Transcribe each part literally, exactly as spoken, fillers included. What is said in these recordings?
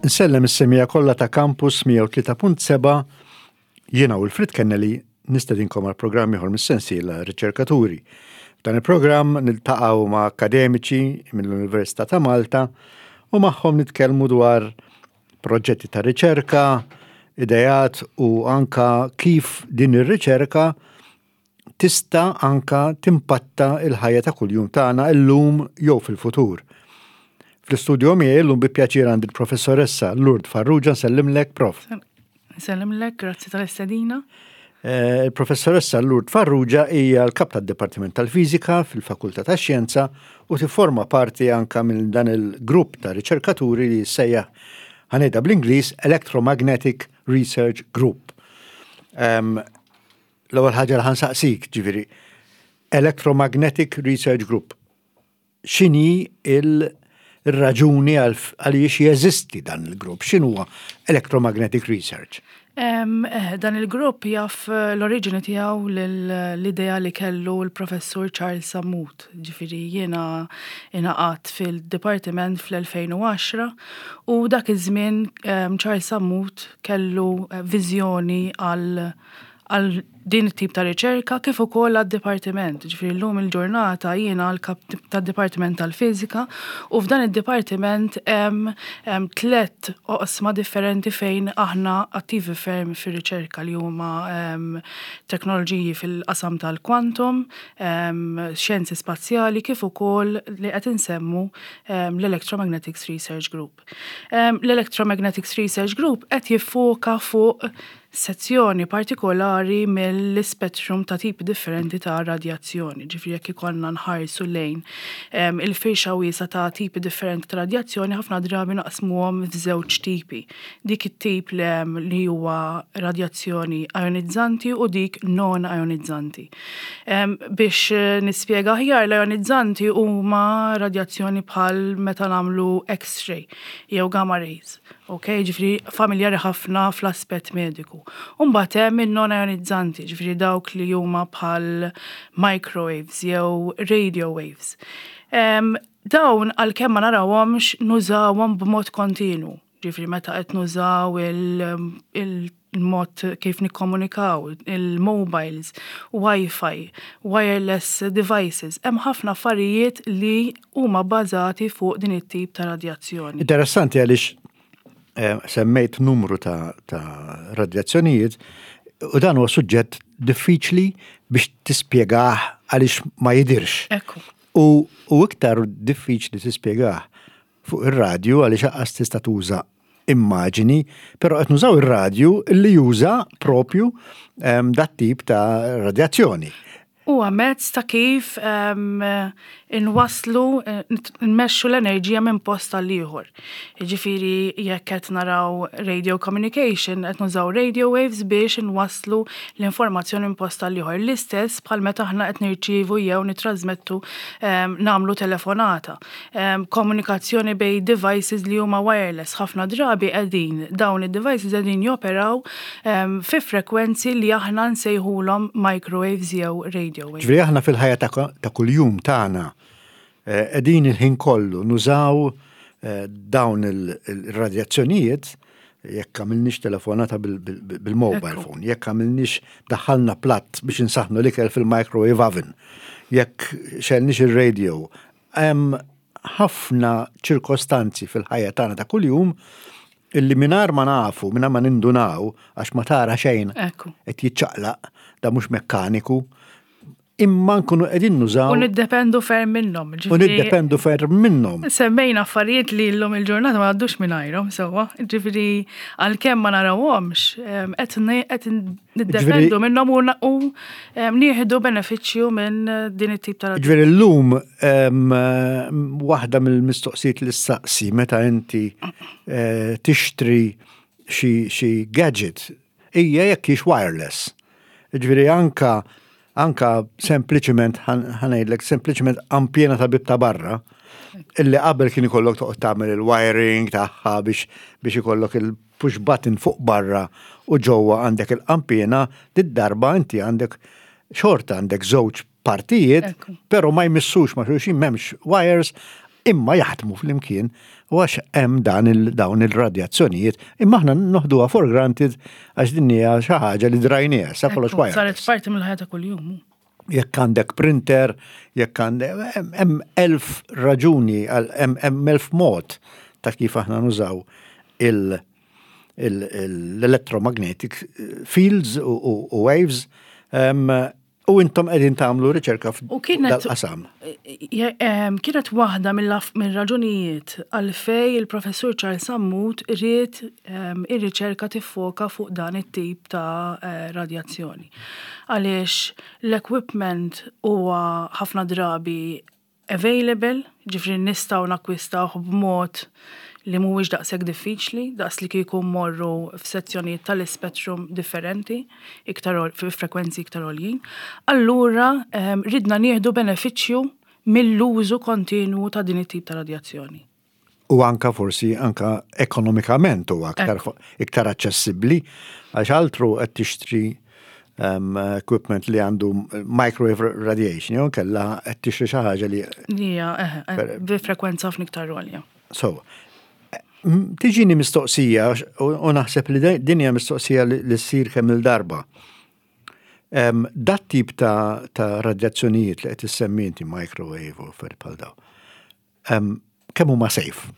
Nsellem is-semija kollha ta' Campus mija u tlieta punt seba' jiena u l-Frit Kennelly nistedinkom għal programm ieħor mis-sensiela riċerkaturi. Dan il-programm niltaqgħu ma' akademiċi mill-Università ta' Malta u magħhom nitkellmu dwar proġetti ta' riċerka, idejat u anka kif din ir-riċerka tista' anka timpatta il-ħajja ta' kuljum tagħna llum jew fil-futur. Fl-istudju miegħi llum bi pjaċir għandi l-professoressa Lourdes Farrugia, nsellimlek prof. Nsellimlek, grazzi tal-istedina. Il-professoressa Lourdes Farrugia hija l-kap tad-Dipartiment tal-Fiżika fil-Fakultà tax-Xjenza u tifforma parti anka minn dan il-grupp ta' riċerkaturi li jsejjaħ ħanejda bl-Ingliż Electromagnetic Research Group. L-ewwel ħaġa li ħansaqsik, ġifieri, Electromagnetic Research Group. X'inhi il- il-raġuni għaliex jeżisti dan il-grupp? X'inhuwa Electromagnetic Research? Um, eh, dan il-grupp jaf l-oriġini tiegħu l-idea li kellu l-professur Charles Sammut. Ġifieri jiena ingħaqad fil-dipartiment fl-elfejn u għaxra u dak iż-żmien um, Charles Sammut kellu viżjoni għal għal din it-tip ta' riċerka kif ukoll għad-dipartiment. Ġifieri llum il-ġurnata jiena l-kap tad-Dipartiment tal-Fiżika u f'dan id-dipartiment hemm hemm tliet oqsma differenti fejn aħna attivi ferm fir-riċerka li huma teknoloġiji fil-qasam tal-kwantum, xjenzi spazjali kif ukoll li qed insemmu l-Electromagnetics Research Group. L-Electromagnetics Research Group qed jiffoka fuq sezzjoni partikolari mill-spettrum ta' tipi differenti ta' radjazzjoni. Ġifri jekk ikollna nħarsu lejn um, il-firxa wiesa ta' tipi differenti ta' radjazzjoni ħafna drabi naqsmuhom f'żewġ tipi. Dik it-tip li, li huwa radjazzjoni ionizzanti u dik non ionizzanti. Um, biex nispjega aħjar l-ionizzanti huma radjazzjoni bħal meta nagħmlu X-ray jew gamma rays. Okay, ġifri familjari ħafna fl-aspett mediku. Umbagħad hemm in-non-ionizzanti, ġifri dawk li huma bħal microwaves jew radio waves. Um, dawn għalkemm ma narawhomx nużawhom b'mod kontinu. Ġifri meta qed nużaw il-mod kif nikkomunikaw, il-mobiles, Wi-Fi, wireless devices, hemm ħafna affarijiet li huma bbażati fuq din it-tip ta' radjazzjoni. Interessanti għaliex semmejt numru ta', ta radjazzjonijiet u dan huwa suġġett diffiċli biex tispjegah għaliex ma jidirx. Ekku. U, u iktar diffiċli tispjegah fuq ir-radju għaliex aqas tista' tuża immaġini, però qed nużaw ir-radju li juża propju um, dat tip ta' radjazzjoni. Huwa mezz ta' kif um, inwaslu, nmexxu l-enerġija minn post għal ieħor. Jiġifieri jekk qed naraw radio communication, qed nużaw radio waves biex inwasslu l-informazzjoni minn post għal ieħor. L-istess bħal meta aħna qed nirċievu jew nitrasmettu um, nagħmlu telefonata. Um, komunikazzjoni bej devices li huma wireless ħafna drabi qegħdin dawn id-devices qegħdin joperaw um, fi frekwenzi li aħna nsejħulhom microwaves jew radio. Ġifieri aħna fil-ħajja ta' kuljum tagħna qegħdin il-ħin kollu nużaw dawn il-radjazzjonijiet jekk għamilniex telefonata bil-mobile phone, jekk għamilniex daħħalna platt biex insaħħnu l-ikel fil-microwave oven, jekk xelniex ir-radio. Hemm ħafna ċirkostanzi fil-ħajja tagħna ta' kuljum illi mingħajr ma nafu, mingħajr ma nindunaw għax ma tara xejn qed jiċċaqlaq, da mhux mekkaniku. Imma nkunu qegħdin nużaw. U niddependu ferm minnhom. U niddependu ferm minnhom. Semmejna affarijiet li llum il-ġurnata ma għaddux mingħajrhom sewwa. Ġifieri għalkemm ma narawhomx qed niddependu minnhom u nieħdu benefiċċju minn din it-tip ta' Ġifieri llum waħda mill-mistoqsijiet li ssaqsi meta inti tixtri xi gadget hija jekk hix wireless. Ġifieri anka anka sempliċement, ħanajdlek, sempliċement ampjena ta' bib ta' barra, illi qabel kien ikollok toqgħod tagħmel il-wiring tagħha biex biex ikollok il-push button fuq barra u ġewwa għandek il-ampjena, dit-darba inti għandek xorta għandek żewġ partijiet, però ma jmissux ma xulxin m'hemmx wires, imma jaħdmu fl-imkien u għax hemm dan il-dawn il-radjazzjonijiet, imma aħna noħduha for granted għax din hija xi ħaġa li drajniha sa kollox wajja. Saret parti mill-ħajja ta' kuljum. Jekk għandek printer, jekk għandek hemm elf raġuni, hemm elf mod ta' kif aħna nużaw il- l-electromagnetic fields u waves u intom qegħdin tagħmlu riċerka f'dal-qasam. Kienet waħda mill-raġunijiet għalfej il-professur Charles Sammut irid ir-riċerka tiffoka fuq dan it-tip ta' radjazzjoni. Għaliex l-equipment huwa ħafna drabi available, ġifri nistgħu nakkwistaw b'mod li mhuwiex daqshekk diffiċli, daqs li kieku mmorru f'sezzjonijiet tal-ispettrum differenti, iktar f'frekwenzi iktar għoljin. Allura ridna nieħdu benefiċċju mill-użu kontinwu ta' din it-tip ta' radjazzjoni. U anka forsi anka ekonomikament huwa aktar iktar aċċessibbli għax altru qed tixtri equipment li għandu microwave radiation, jew kella qed tixtri xi ħaġa li hija bi frekwenza ħafna iktar għolja. So, tiġini mistoqsija, u naħseb li din hija mistoqsija li ssir kemm il-darba. Dat tip ta' radjazzjonijiet li qed issemmi inti microwave u affarijiet bħal daw. Kemm huma safe?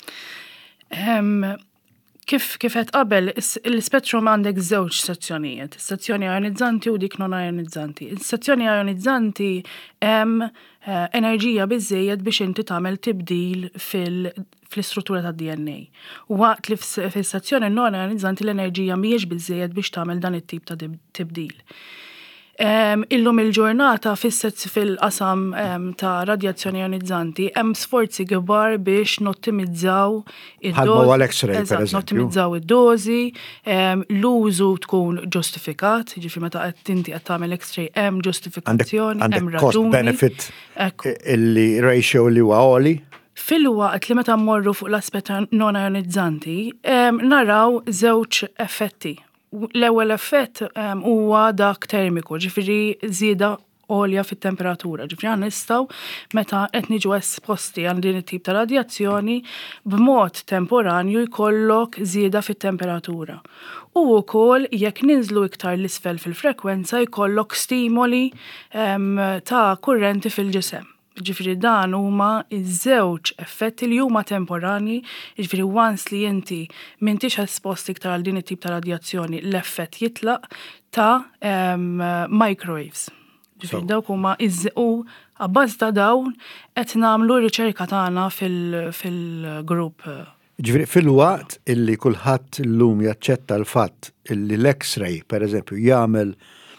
Kif kif qed qabel, l-spettrum għandek żewġ sezzjonijiet, sezzjoni ionizzanti u dik non ionizzanti. Is-sezzjoni ionizzanti hemm enerġija biżejjed biex inti tagħmel tibdil fil-istruttura tad-D N A. Waqt li fis-sezzjoni non ionizzanti l-enerġija mhijiex biżejjed biex tagħmel dan it-tip ta' tibdil. Illum il-ġurnata fil-qasam ta' radjazzjoni ionizzanti hemm sforzi kbar biex nottimizzaw id-dożi, nottimizzaw id-dożi, l-użu tkun ġustifikat, ġifi meta qed inti qed tagħmel X-ray hemm ġustifikazzjoni, hemm raġuni. Cost benefit illi ratio li huwa għoli. Fil-waqt li meta mmorru fuq l-aspett non ionizzanti, naraw żewġ effetti. L-ewwel effett huwa dak termiku, ġifieri żieda għolja fit-temperatura. Ġifieri aħna nistgħu meta qed niġu esposti għal din it-tip ta' radjazzjoni b'mod temporanju jkollok żieda fit-temperatura. U wkoll jekk ninżlu iktar l-isfel fil-frekwenza jkollok stimoli ta' kurrenti fil-ġisem. Ġifieri dan huma iż-żewġ effetti li huma temporani, ġifieri once li inti m'intix espost iktar għal din it-tip ta' radjazzjoni l-effett jitlaq ta' microwaves. Ġifieri dawk huma u abbażi ta' dawn qed nagħmlu riċerka tagħna fil-grupp. Ġifieri fil-waqt illi kulħadd illum jaċċetta l-fatt illi l-X-ray pereżempju jagħmel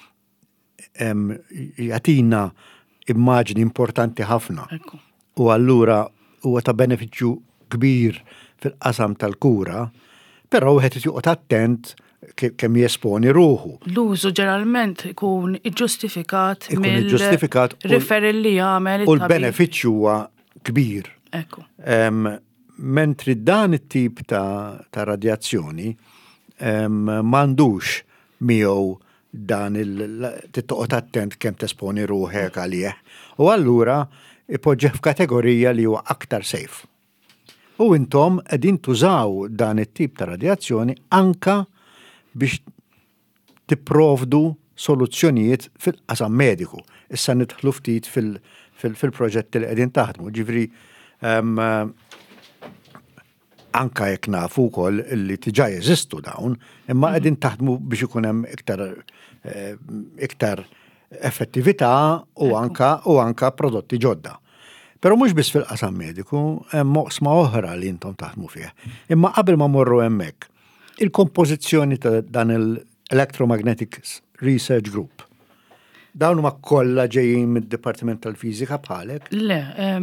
jagħtina immaġni importanti ħafna. U allura huwa ta' benefiċċju kbir fil-qasam tal-kura, però wieħed joqgħod attent kemm jesponi ruħu. L-użu ġeneralment ikun iġġustifikat mill-referral li jagħmel. U l-benefiċċju huwa kbir. Ekku. Mentri dan it-tip ta' radjazzjoni m'għandux miegħu dan il-tittoqgħod attent kemm tesponi ruħek għalih. U allura ipoġġeħ f'kategorija li huwa aktar safe. U intom qegħdin tużaw dan it-tip ta' radjazzjoni anka biex tipprovdu soluzzjonijiet fil-qasam mediku. Issa nidħlu ftit fil-proġetti li qegħdin taħdmu. Ġifri anka jekk nafu wkoll li tiġà jeżistu dawn, imma qegħdin taħdmu biex ikun hemm iktar iktar effettività u anka u anka prodotti ġodda. Però mhux biss fil-qasam mediku, hemm oqsma oħra li intom taħdmu fih. Imma qabel ma morru hemmhekk, il-kompożizzjoni ta' dan il-Electromagnetic Research Group. Dawn huma kollha ġejjin mid-Dipartiment tal-Fiżika bħalek? Le,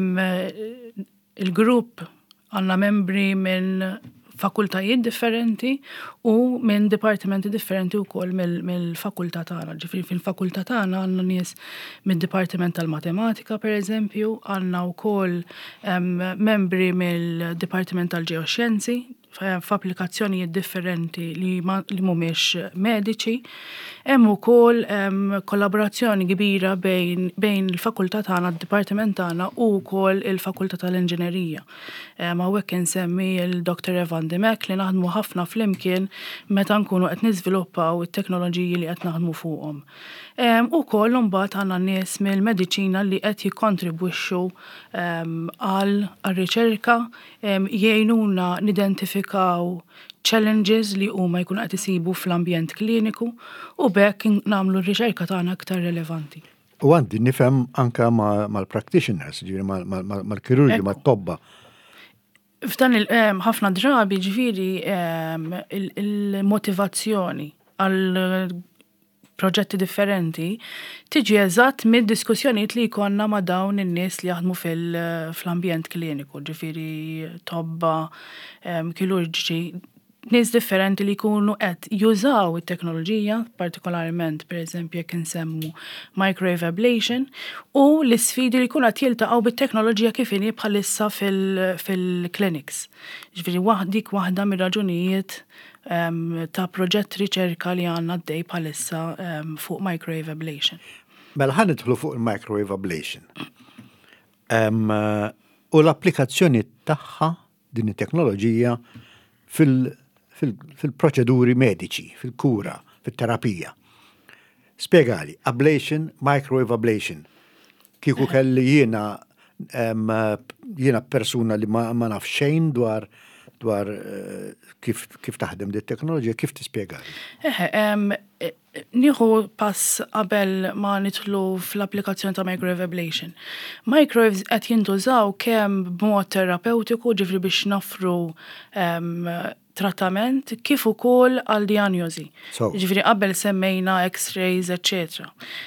il-grupp għandna membri minn fakultajiet differenti u minn dipartimenti differenti wkoll mill-fakultà tagħna. Ġifieri fil-fakultà tagħna għandna nies mid-Dipartiment tal-Matematika pereżempju, għandna wkoll membri mill-Dipartiment tal-Ġeoxjenzi, f'applikazzjonijiet differenti li li mhumiex mediċi. Hemm ukoll kollaborazzjoni kbira bejn bejn il-fakultà tagħna, d-dipartiment tagħna u wkoll il-fakultà tal-Inġinerija. Hawnhekk insemmi l-Doktor Evan Dimek li naħdmu ħafna flimkien meta nkunu qed niżviluppaw it-teknoloġiji li qed naħdmu fuqhom. Ukoll imbagħad għandna nies mill-mediċina li qed jikkontribwixxu għal riċerka jgħinuna nidentifikaw challenges li huma jkunu qed isibu fl-ambjent kliniku u bekk nagħmlu r-riċerka tagħna aktar relevanti. U għandi nifhem anke mal-practitioners, ġifieri mal-kirurgi, mat-tobba. F'dan ħafna drabi ġifieri il-motivazzjoni għal proġetti differenti tiġi eżatt mid-diskussjonijiet li jkollna ma' dawn in-nies li jaħdmu fil-ambjent kliniku, ġifieri tobba, kirurġi, nies differenti li jkunu qed jużaw it-teknoloġija, partikolarment pereżempju jekk insemmu microwave ablation, u l-isfidi li jkunu qed jiltaqgħu bit-teknoloġija kif inhi bħalissa fil-clinics. Ġifieri dik waħda mir-raġunijiet ta' proġett riċerka li għandna għaddej bħalissa fuq microwave ablation. Mela ħan nidħlu fuq il-microwave ablation. U l-applikazzjoni tagħha din it-teknoloġija fil-proċeduri mediċi, fil-kura, fil-terapija. Spjegali, ablation, microwave ablation. Kieku kelli jiena jiena persuna li ma naf xejn dwar dwar kif kif taħdem dit teknoloġija, kif tispjegali? Nieħu pass qabel ma nidħlu fl-applikazzjoni ta' microwave ablation. Microwaves qed jintużaw kemm b'mod terapeutiku ġifri biex nofru trattament kif ukoll għal diagnosi. Ġifri qabel semmejna X-rays, et cetera.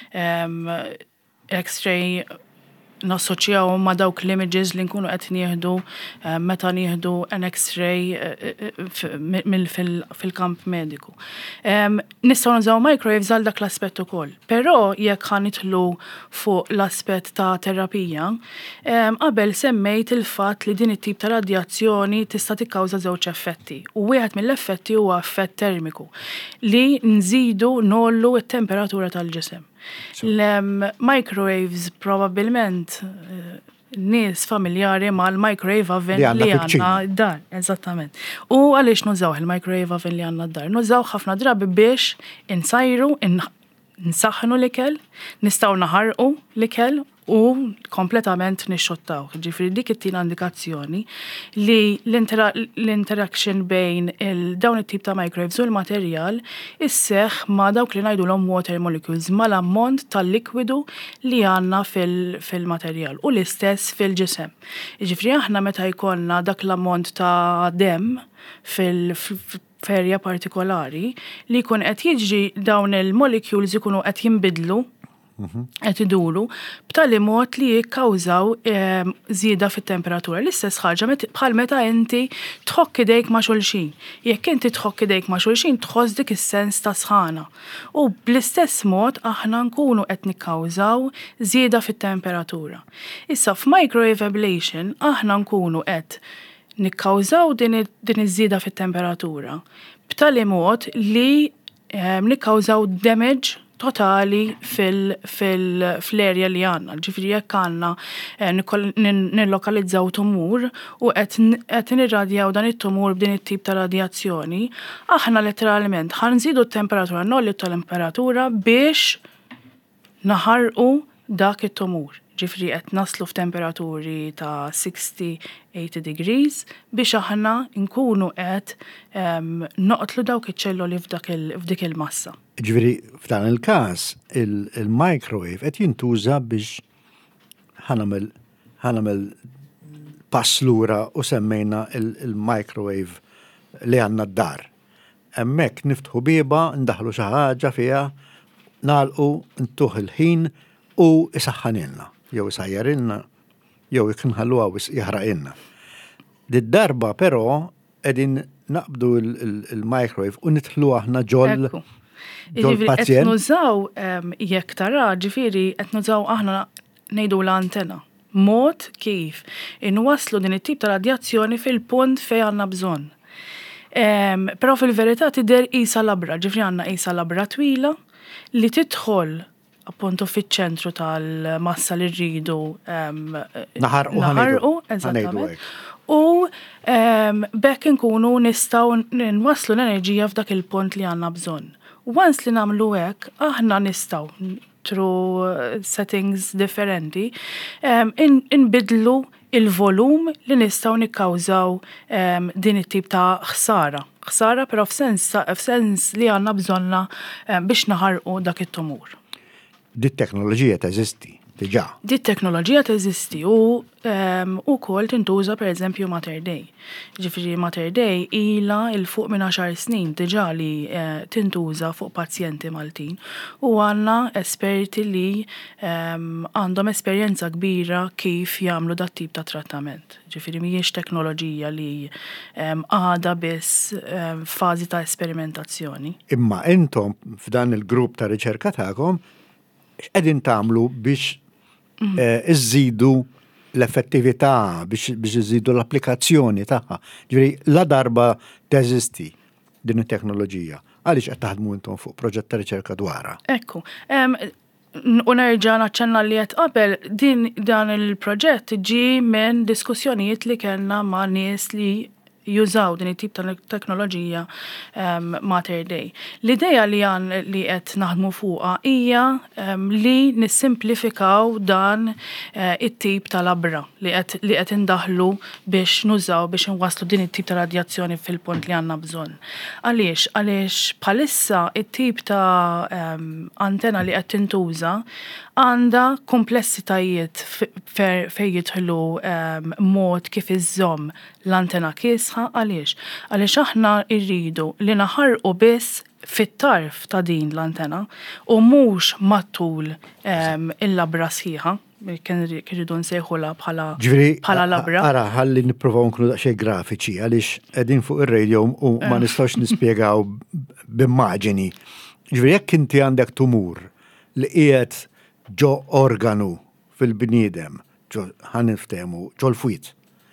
X-ray nassoċjaw ma' dawk l-images li nkunu qed nieħdu meta nieħdu an X-ray fil-kamp mediku. Nistgħu nużaw microwaves għal dak l-aspett ukoll. Però jekk ħanidħlu fuq l-aspett ta' terapija, qabel semmejt il-fatt li din it-tip ta' radjazzjoni tista' tikkawża żewġ effetti. U wieħed mill-effetti huwa effett termiku li nżidu nollu t-temperatura tal-ġisem. L-microwaves probabilment nies familjari mal-microwave oven li għanna d-dar, eżattament. U għaliex nużaw il-microwave oven li għanna d-dar? Nużaw ħafna drabi biex insajru, nsaħnu l-ikel, nistaw naħarqu l-ikel u kompletament nixxottaw. Ġifri dik it-tina indikazzjoni li l-interaction bejn dawn it-tip ta' microwaves u l-materjal isseħ ma' dawk li ngħidulhom water molecules ma' l-ammont tal-likwidu li għandna fil-materjal u l-istess fil-ġisem. Ġifri aħna meta jkollna dak l-ammont ta' dem fil-ferja partikolari li jkun qed jiġri dawn il-molecules ikunu qed jinbidlu qed iduru b'tali mod li jikkawżaw żieda fit-temperatura. L-istess ħaġa bħal meta inti tħokk idejk ma' xulxin. Jekk inti tħokk idejk ma' xulxin tħoss dik is-sens ta' sħana. U bl-istess mod aħna nkunu qed nikkawżaw żieda fit-temperatura. Issa f'microwave ablation aħna nkunu qed nikkawżaw din iż-żieda fit-temperatura b'tali mod li nikkawżaw damage totali fil-area li għanna. Ġifri jekk għanna nillokalizzaw tumur u qed nirradjaw dan it-tumur b'din it-tip ta' radjazzjoni, aħna letteralment ħanżidu t-temperatura, nolli t-temperatura biex naħarqu dak it-tumur. Ġifri qed naslu f'temperaturi ta' sixty eighty degrees biex aħna nkunu qed noqtlu dawk iċ-ċelloli f'dik il-massa. Ġifri f'dan il-każ il-microwave qed jintuża biex ħanamel ħanamel pass lura u semmejna il-microwave li għandna d-dar. Hemmhekk niftħu bieba, ndaħlu xi ħaġa fiha, nagħlqu ntuħ il-ħin u isaħħanilna. Jew isajjarilna, jew ikinħalluha u jaħraqilna. Did-darba però qegħdin naqbdu il-microwave u nidħlu aħna ġol ġol-pazjent. Qed nużaw jekk tara, ġifieri qed nużaw aħna ngħidu l-antenna. Mod kif inwasslu din it-tip ta' radjazzjoni fil-punt fejn għandna bżonn. Um, Però fil-verità tidher qisha labra, ġifri għandna qisha labra twila li tidħol appunto fiċ-ċentru tal-massa li rridu um, Naħarqu naħarqu, eżattament. U um, bekk inkunu nistgħu nwasslu l-enerġija f'dak il-punt li għandna bżonn. Once li nagħmlu hekk, aħna nistgħu through settings differenti um, inbidlu in il-volum li nistgħu nikkawżaw um, din it-tip ta' ħsara. Ħsara però f'sens f'sens li għandna bżonna um, biex naħarqu dak it-tumur. Dit-teknoloġija teżisti diġà. Dit-teknoloġija teżisti u um, ukoll tintuża pereżempju Mater Dei. Ġifieri Mater Dei ilha il fuq minn għaxar snin diġà li uh, tintuża fuq pazjenti Maltin u għandna esperti li um, għandhom esperjenza kbira kif jagħmlu dat tip ta' trattament. Ġifieri mhijiex teknoloġija li um, għadha biss um, fażi ta' esperimentazzjoni. Imma intom f'dan il-grupp ta' riċerka tagħkom x'qegħdin tagħmlu biex iżidu l-effettività, biex iżidu l-applikazzjoni tagħha. Ġifieri la darba teżisti din it-teknoloġija. Għaliex qed taħdmu intom fuq proġett ta' riċerka dwarha? Ekku. U nerġa' naċċenna li qed qabel din dan il-proġett ġi minn diskussjonijiet li kellna ma' nies li jużaw din it-tip ta' teknoloġija um, Mater Dei. L-idea li għan li qed naħdmu fuqha hija um, li nissimplifikaw dan uh, it-tip ta' labra li qed li qed indaħlu biex nużaw biex inwasslu din it-tip ta' radjazzjoni fil-punt li għandna bżonn. Għaliex għaliex bħalissa it-tip ta' um, antena li qed tintuża għandha komplessitajiet fejn jidħlu um, mod kif iżżomm l-antena kiesħa għaliex. Għaliex aħna rridu li naħarqu biss fit-tarf ta' din l-antena u mhux matul um, il-labra sħiħa, kien rridu nsejħula bħala bħala labra. Ara, ħalli nippruvaw nkunu daqsxejn grafiċi għaliex qegħdin fuq ir-radio u ma nistgħux nispjegaw b'immaġini. Ġifieri jekk inti għandek tumur li qiegħed ġo organu fil-bniedem, ġo ħaniftehmu ġo l-fwiet.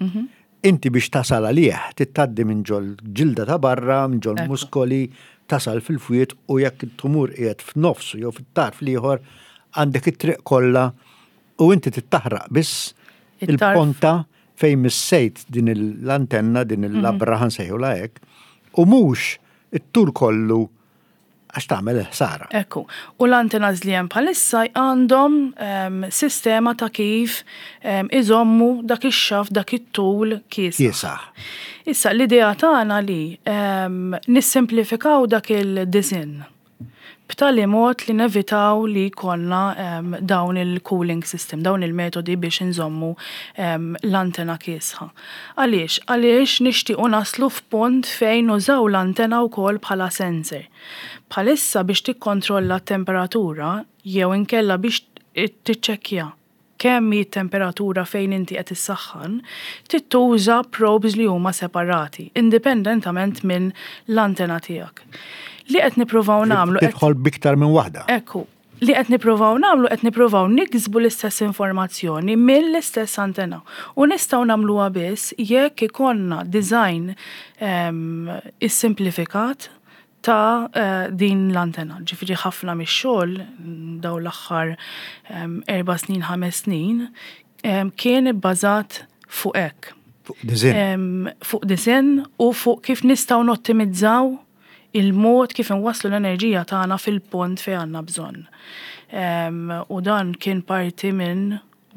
Inti biex tasal għalih tittaddi minn ġol ġilda ta' barra, minn ġol muskoli, tasal fil-fwiet u jekk il-tumur qiegħed f'nofsu jew fit-tarf ieħor għandek it-triq kollha u inti tittaħraq biss il-ponta fejn missejt din l-antenna, din il-labra ħansejħula hekk, u mhux it-tul kollu għax tagħmel ħsara. Ekku. U l-antenas li hemm bħalissa għandhom um, sistema ta' kif um, iżommu dak ix-xaf, dak it-tul kiesaħ. Kiesaħ. Issa l-idea tagħna li um, nissimplifikaw dak il-design b'tali mod li nevitaw li konna um, dawn il-cooling system, dawn il-metodi biex nżommu um, l-antena kiesħa. Għaliex? Għaliex nixtiequ naslu f'punt fejn użaw l-antena wkoll bħala sensor. Bħalissa biex tikkontrolla t-temperatura jew inkella biex tiċċekkja kemm hi t-temperatura fejn inti qed issaħħan, tittuża probes li huma separati, indipendentament minn l-antena tiegħek. Li qed nippruvaw nagħmlu tidħol biktar minn waħda. Ekku, li qed nippruvaw nagħmlu qed nippruvaw niksbu l-istess informazzjoni mill-istess antena. U nistgħu nagħmluha biss jekk ikonna design um, is-simplifikat ta' uh, din l-antena. Ġifieri ħafna mix-xogħol daw l-aħħar um, erba' snin, ħames snin um, kien ibbażat fuq hekk. Fuq design. Um, fuq design u fuq kif nistgħu nottimizzaw il-mod kif inwasslu l-enerġija tagħna fil-punt fejn għandna bżonn. Um, u dan kien parti minn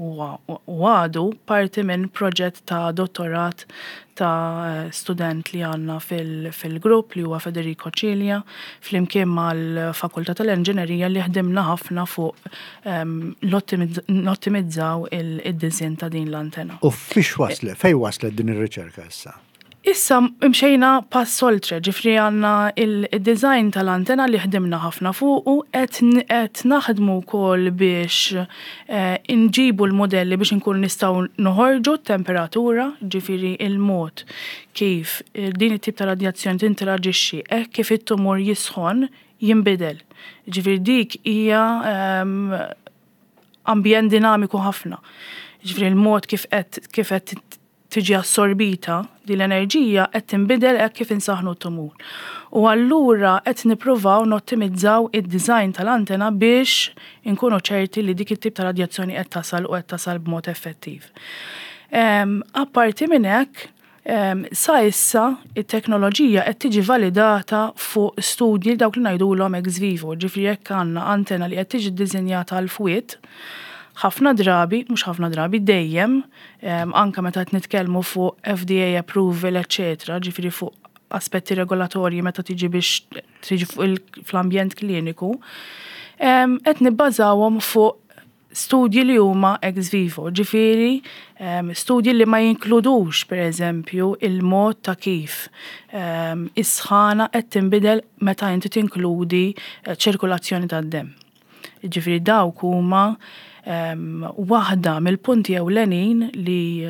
u għadu parti minn proġett ta' dottorat ta' student li għanna fil-grupp li huwa Federico Cilia fl-imkien mal-Fakultà tal-Inġinerija li ħdimna ħafna fuq um, l-ottimizzaw il-dizin ta' din l-antena. U fiex waslet, fej waslet din ir-riċerka issa? Issa imxejna pass oltre, ġifri għanna il-design tal-antena li ħdimna ħafna fuq u qed naħdmu kol biex eh, inġibu l-modelli biex nkun nistaw noħorġu temperatura, ġifiri il-mod kif din it-tip ta' radjazzjoni tinteraġixxi e kif it-tumur jisħon jinbidel. Ġifiri dik hija um, ambjent dinamiku ħafna. Ġifiri il-mod kif qed tiġi assorbita din l-enerġija qed tinbidel hekk kif insaħħnu t-tumur. U allura qed nippruvaw nottimizzaw id-design tal-antena biex inkunu ċerti li dik it-tip ta' radjazzjoni qed tasal u qed tasal b'mod effettiv. Apparti minn hekk, sa issa it-teknoloġija qed tiġi validata fuq studji dawk li ngħidulhom ex vivo, ġifieri jekk għandna antena li qed tiġi ddiżinjata għal fwied, ħafna drabi, mhux ħafna drabi, dejjem, anke meta qed nitkellmu fuq F D A approval, et cetera, ġifieri fuq aspetti regolatorji meta tiġi biex tiġi fuq fl-ambjent kliniku, qed nibbażawhom fuq studji li huma ex vivo, ġifieri studji li ma jinkludux pereżempju il-mod ta' kif is-sħana qed tinbidel meta inti tinkludi ċirkulazzjoni tad-demm. Ġifieri dawk huma waħda mill-punti ewlenin li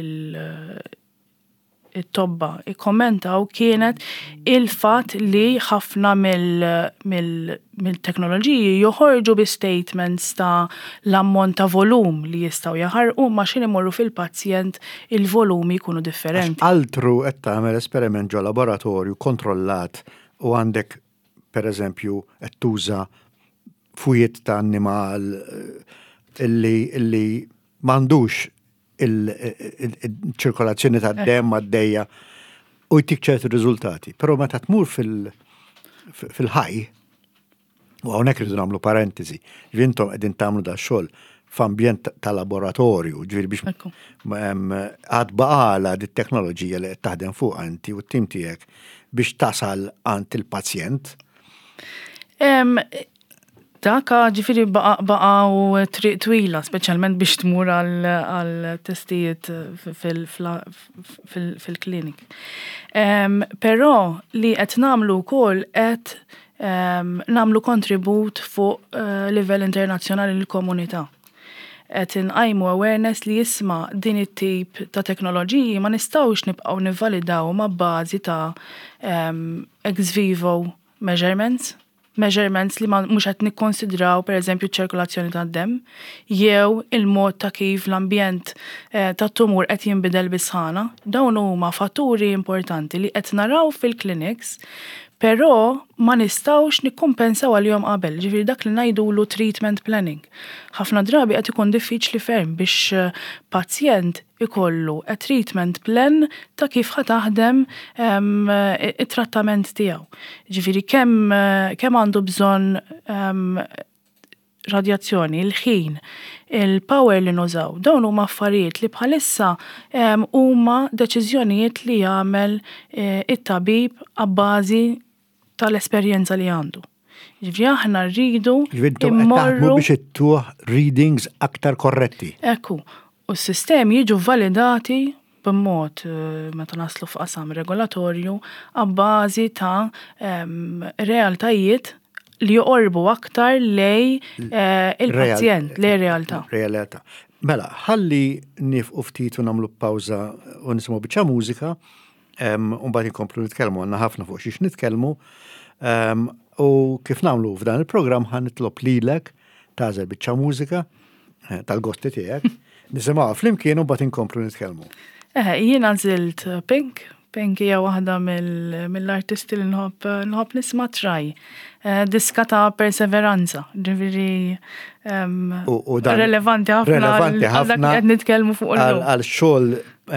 il-tobba ikkommentaw kienet il-fatt li ħafna mill-teknoloġiji joħorġu bi statements ta' l-ammont ta' volum li jistgħu jaħarqu ma xejn imorru fil-pazjent il-volumi jkunu differenti. Altru qed tagħmel esperiment ġo laboratorju kontrollat u għandek pereżempju qed tuża fwiet ta' annimal illi illi m'għandux il-ċirkolazzjoni tad-demm għaddejja u jtik ċerti riżultati. Però meta tmur fil-ħaj, u hawnhekk rridu nagħmlu parentesi, intom qegħdin tagħmlu da xogħol f'ambjent ta' laboratorju, ġifieri biex għad baqala dit-teknoloġija li qed taħdem fuq anti u t-tim tiegħek biex tasal għand il-pazjent. Daka ġifiri baqa u triq twila, speċjalment biex tmur għal-testijiet fil-klinik. Però li qed nagħmlu wkoll qed nagħmlu kontribut fuq livell internazzjonali lill-komunità. Qed inqajmu awareness li jisma' din it-tip ta' teknoloġiji ma nistgħux nibqgħu nivvalidaw ma' bażi ta' ex vivo measurements. measurements li ma mhux qed nikkonsidraw pereżempju ċ-ċirkolazzjoni tad-demm jew il-mod ta' kif l-ambjent tat-tumur qed jinbidel bis-sħana. Dawn huma fatturi importanti li qed naraw fil-clinics, però ma nistgħux nikkumpensaw għalihom qabel, ġifieri dak li ngħidulu treatment planning. Ħafna drabi qed ikun diffiċli ferm biex pazjent ikollu a treatment plan ta' kif ħa taħdem it-trattament tiegħu. Ġifieri kemm kemm għandu bżonn radjazzjoni, il-ħin, il-power li nużaw. Dawn huma affarijiet li bħalissa huma deċiżjonijiet li jagħmel it-tabib għabbażi tal-esperjenza li għandu. Ġifieri aħna rridu immorru biex ittuh readings aktar korretti. Ekku. U s-sistemi jiġu validati b'mod meta naslu f'qasam regolatorju għabbażi ta' realtajiet li joqorbu aktar lej il-pazjent, lej realtà. Realtà. Mela, ħalli nifqu ftit u nagħmlu pawża u nisimgħu biċċa mużika, u mbagħad inkomplu nitkellmu għandna ħafna fuq xiex nitkellmu, u kif nagħmlu f'dan il-programm ħan nitlob lilek tagħżel biċċa mużika tal-gosti tiegħek. Nisimgħu flimkien u mbagħad inkomplu nitkellmu. Eh, jiena għażilt Pink. Pink hija waħda mill-artisti li nħobb nisma' Try. Diska ta' perseveranza, ġifieri relevanti ħafna għal dak qed nitkellmu fuq illum. Għal xogħol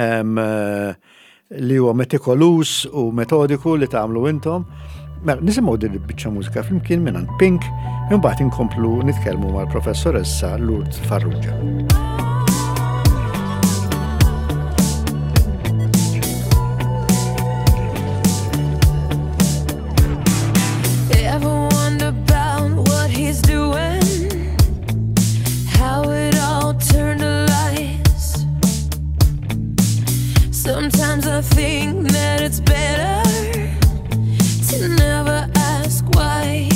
li huwa metikolus u metodiku li tagħmlu intom. Mela, nisimgħu din il-biċċa mużika flimkien minn Pink, imbagħad inkomplu nitkellmu mal-professoressa Lourdes Farrugia. Sometimes I think that it's better to never ask why.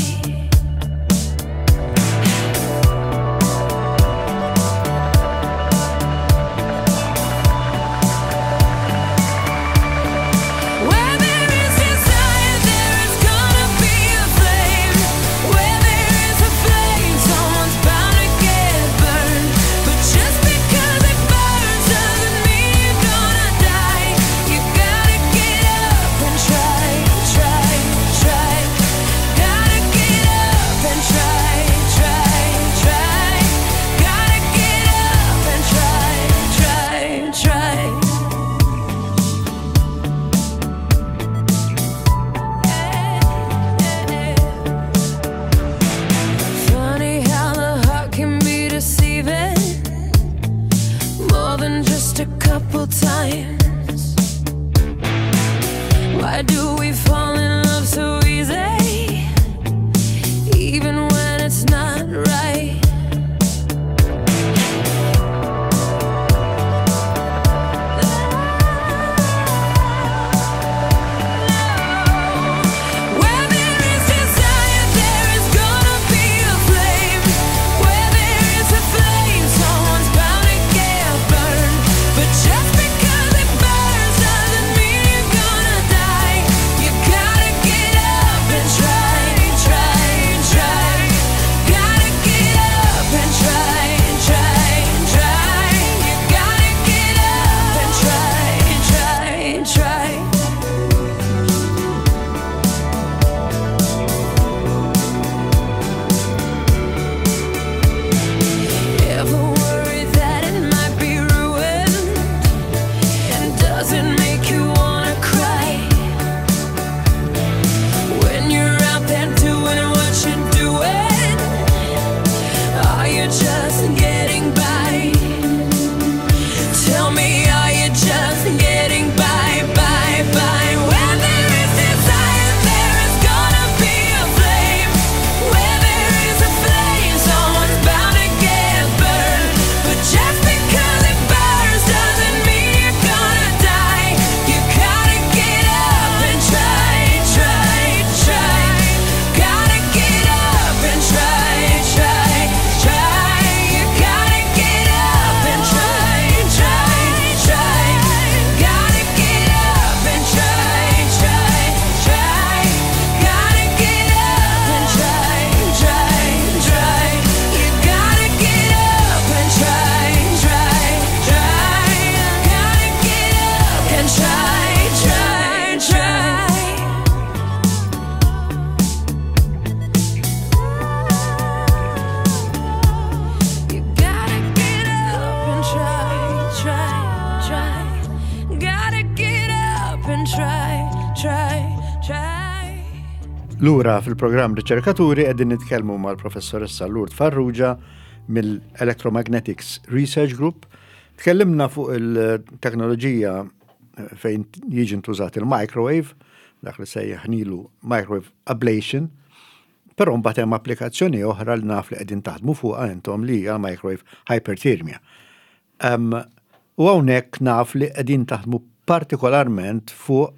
Lura fil-programm Riċerkaturi qegħdin nitkellmu mal-professoressa Lourdes Farrugia mill-Electromagnetics Research Group. Tkellimna fuq il-teknoloġija fejn jiġi ntużat il-microwave, dak li sejjaħnilu microwave ablation, però mbagħad hemm applikazzjoni oħra li naf li qegħdin taħdmu fuqha intom li hija microwave hyperthermia. Um, u hawnhekk naf li qegħdin taħdmu partikolarment fuq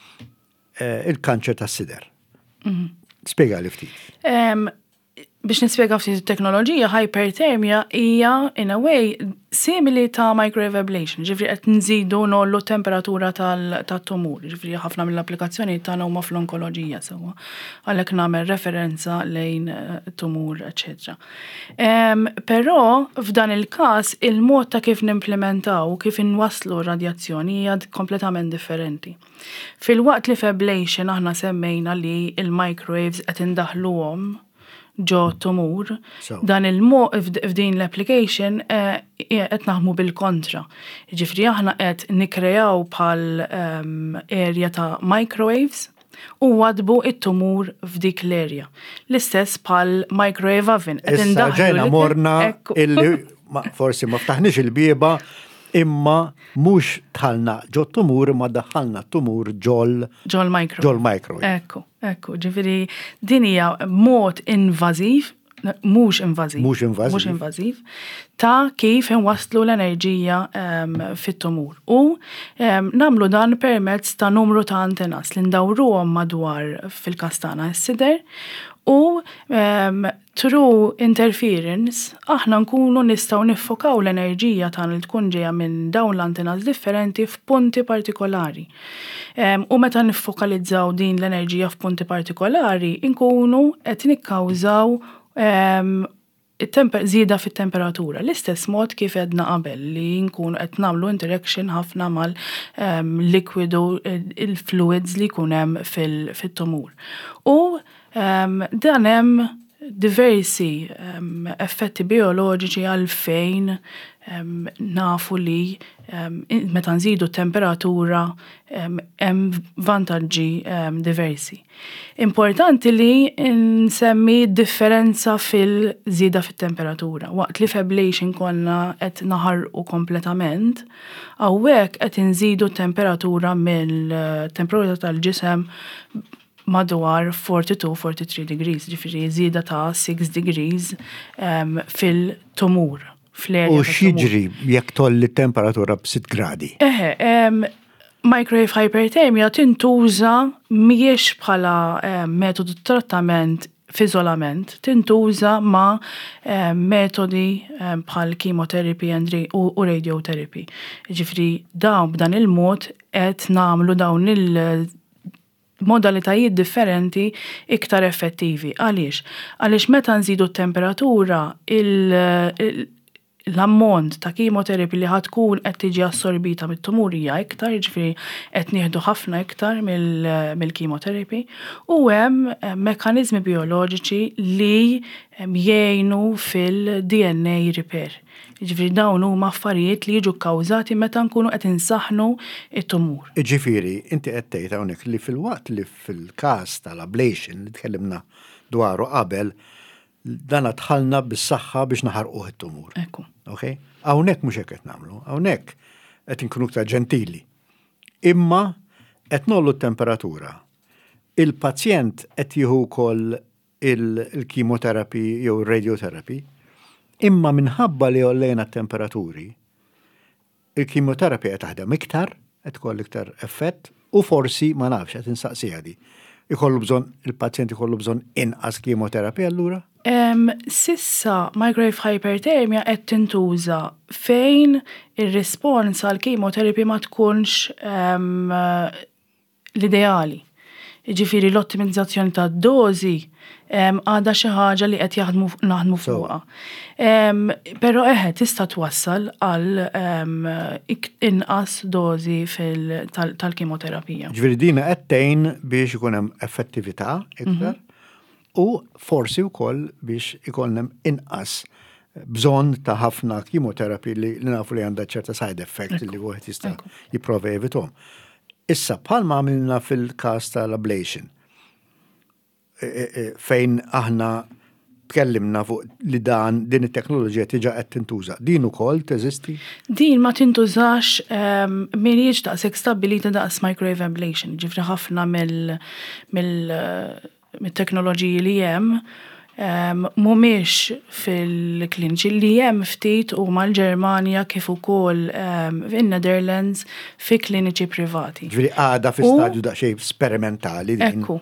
uh, il-kanċer tas-sider. Mm-hmm. Spiega li ftit. Um, biex nispjega ftit it-teknoloġija, hyperthermia hija in a way simili ta' microwave ablation, ġifri qed nżidu nollu temperatura tal-tumur, ġifri ħafna mill-applikazzjoni tagħna huma fl-onkoloġija sewwa, għalhekk nagħmel referenza lejn tumur, eċetera. Um, però f'dan il-każ il-mod ta' kif nimplementaw, kif inwasslu radjazzjoni hija kompletament differenti. Fil-waqt li f'ablation aħna semmejna li il-microwaves qed indaħluhom ġo tumur, so. Dan il-mo f'din l-application qed naħdmu bil-kontra. Ġifri aħna qed nikrejaw bħal um, area ta' microwaves u wadbu it-tumur f'dik l-area. L-istess bħal microwave oven. Issa ġejna morna illi forsi ma ftaħniex il-bieba imma mhux tħallna ġo tumur ma daħħalna tumur ġol ġol microwave. Ġol microwave. Ekku, ekku, ġifieri din hija mod invażiv, mhux invażiv. Mhux invażiv. Mhux invażiv ta' kif inwasslu l-enerġija um, fit-tumur. U um, nagħmlu dan permezz ta' numru ta' antenas li ndawruhom madwar fil-kastana s-sider u um, through interference aħna nkunu nistgħu niffokaw l-enerġija tagħna li tkun ġejja minn dawn l-antenas differenti f'punti partikolari. Um, u meta niffokalizzaw din l-enerġija f'punti partikolari, nkunu qed nikkawżaw um, żieda fit-temperatura. L-istess mod kif edna qabel li nkunu qed nagħmlu interaction ħafna mal-likwidu um, il-fluids li jkun hemm fil-tumur. U um, dan hemm diversi um, effetti bioloġiċi għalfejn um, nafu li um, meta nżidu temperatura hemm um, vantaġġi um, diversi. Importanti li nsemmi differenza fil-żieda fit-temperatura. Waqt li f'ablation konna qed naħarqu kompletament, hawnhekk qed inżidu temperatura mill-temperatura tal-ġisem madwar forty-two forty-three degrees, ġifiri żieda ta' six degrees um, fil-tumur. U x'jiġri jekk tolli temperatura b'sitt gradi? Eħe, um, microwave hyperthermia tintuża mhijiex bħala um, metodu trattament f'iżolament, tintuża ma' um, metodi um, bħal chemotherapy u, u radiotherapy. Ġifiri dawn b'dan il-mod qed nagħmlu dawn il- modalitajiet differenti iktar effettivi. Għaliex? Għaliex meta nżidu t-temperatura l-ammont ta' chemotherapy li ħatkun qed tiġi assorbita mit-tumurija iktar, ġifieri qed nieħdu ħafna iktar mill-chemotherapy u hemm mekkaniżmi bioloġiċi li jgħinu fil-D N A repair. Ġifieri dawn huma affarijiet li jiġu kkawżati meta nkunu qed insaħħnu it-tumur. Ġifieri, inti qed tgħid hawnhekk li fil-waqt li fil-każ tal-ablation li tkellimna dwaru qabel dan tħallna bis-saħħa biex naħarquh it-tumur. Ekku. Okay? Hawnhekk mhux hekk qed nagħmlu, hawnhekk qed inkunu iktar ġentili. Imma qed nollu t-temperatura. Il-pazjent qed jieħu wkoll il-chemotherapy jew radiotherapy. Imma minħabba li jollejna t-temperaturi, il-chemotherapy qed taħdem iktar, qed tkoll iktar effett, u forsi ma nafx qed insaqsija di. Ikollu bżonn il-pazjent ikollu bżonn inqas chemotherapy allura? Um, sissa microwave hyperthermia qed tintuża fejn ir-rispons għal chemotherapy ma tkunx um, l-ideali. Ġifiri l-ottimizzazzjoni ta' dozi għada xi ħaġa li qed jaħdmu naħdmu fuqha. Però eħe tista' twassal għal inqas dozi tal-kemoterapija. Ġifieri din qed tgħin biex ikun hemm effettività iktar u forsi wkoll biex ikun hemm inqas bżonn ta' ħafna chemotherapy li nafu li għandha ċerta side effect li wieħed jista' jipprova jevithom. Issa bħalma għamilna fil-każ tal-ablation. fejn aħna tkellimna fuq li dan din it-teknoloġija tiġa qed tintuża. Din ukoll teżisti? Din ma tintużax mhijiex daqshekk stabbilita daqs microwave ablation, ġifri ħafna mill-teknoloġiji li hemm mhumiex fil-kliniċi li hemm ftit huma l-Ġermanja kif ukoll in-Netherlands fi kliniċi privati. Ġifieri għadha fi stadju daqsxejn sperimentali. Ekku.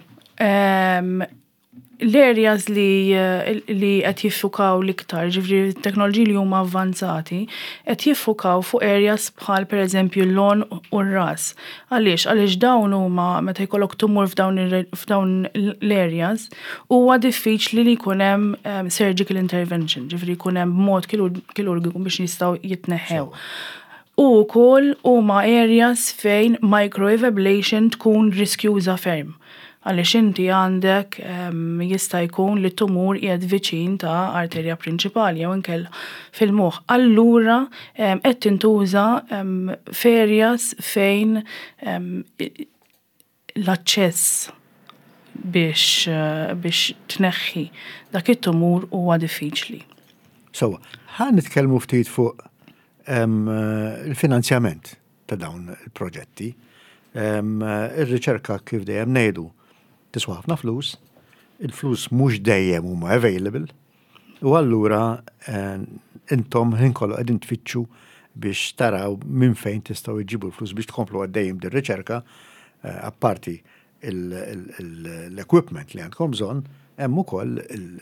L-areas li li qed jiffukaw l-iktar, ġifri teknoloġiji li huma avvanzati, qed jiffukaw fuq areas bħal pereżempju l-lon u r-ras. Għaliex? Għaliex dawn huma meta jkollok tumur f'dawn l-areas huwa diffiċli li jkun hemm surgical intervention, ġifri jkun hemm mod kirurgiku biex jistgħu jitneħħew. U wkoll huma areas fejn microwave ablation tkun riskjuża ferm. Għaliex inti għandek jista' jkun li t-tumur qiegħed viċin ta' arterja prinċipali jew inkella fil-moħħ. Allura qed tintuża f'areas fejn l-aċċess biex biex tneħħi dak it-tumur huwa diffiċli. So, ħan nitkellmu ftit fuq il-finanzjament ta' dawn il-proġetti. Ir-riċerka kif dejjem ngħidu tiswa ħafna flus, il-flus mhux dejjem huma available, u allura intom ħin kollu qegħdin tfittxu biex taraw minn fejn tistgħu jġibu l-flus biex tkomplu għaddejjem dir-riċerka, apparti l-equipment li għandkom bżonn, hemm ukoll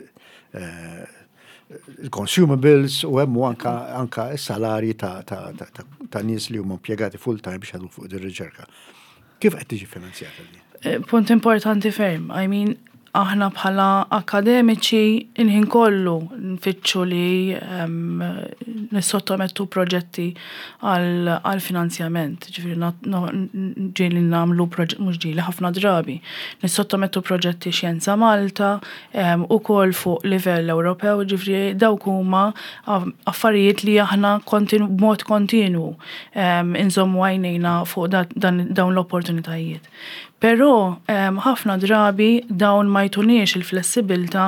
il-consumables u hemm anka s-salarji ta' nies li huma impjegati full time biex għadu fuq dir-riċerka. Kif qed tiġi finanzjata din? Punt importanti ferm. I mean, aħna bħala akademiċi inħin kollu nfittxu li nissottomettu proġetti għal finanzjament. Ġifieri ġieli nagħmlu proġett mhux ġieli ħafna drabi. Nissottomettu proġetti Xjenza Malta ukoll fuq livell Ewropew, ġifieri dawk huma affarijiet li aħna b'mod kontinwu inżommu għajnejna fuq dawn l-opportunitajiet. Però ħafna drabi dawn ma jtuniex il-flessibilità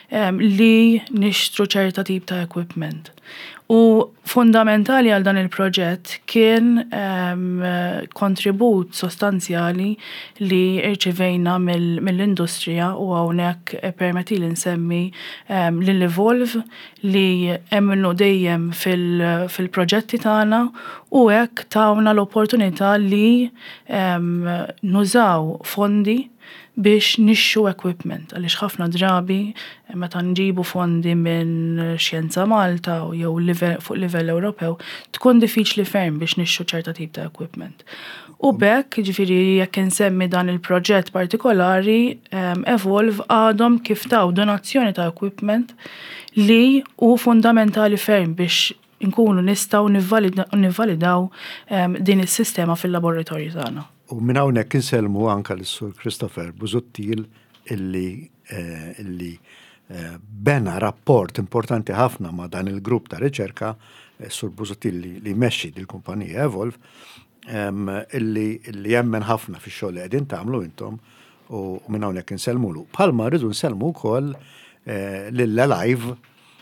li nixtru ċerta tip ta' equipment. U fundamentali għal dan il-proġett kien kontribut sostanzjali li irċivejna mill-industrija u hawnhekk permetti li nsemmi l-Evolve li emmnu dejjem fil-proġetti tagħna u hekk tawna l-opportunità li nużaw fondi biex nixxu equipment, għaliex ħafna drabi meta nġibu fondi minn Xjenza Malta u jew fuq livell Ewropew tkun diffiċli ferm biex nixxu ċerta tip ta' equipment. U bekk, ġifieri jekk insemmi dan il-proġett partikolari, Evolve għadhom kif taw donazzjoni ta' equipment li hu fundamentali ferm biex inkunu nistgħu nivvalidaw din is-sistema fil-laboratorju tagħna. U minn hawnhekk inselmu anke lis-Sur Christopher Busuttil illi illi bena rapport importanti ħafna ma' dan il-grupp ta' riċerka, Sur Busuttil li jmexxi dil-kumpanija Evolve, illi illi jemmen ħafna fix-xogħol li qegħdin tagħmlu intom u minn hawnhekk inselmulu. Bħalma rridu nselmu wkoll lill-Alive,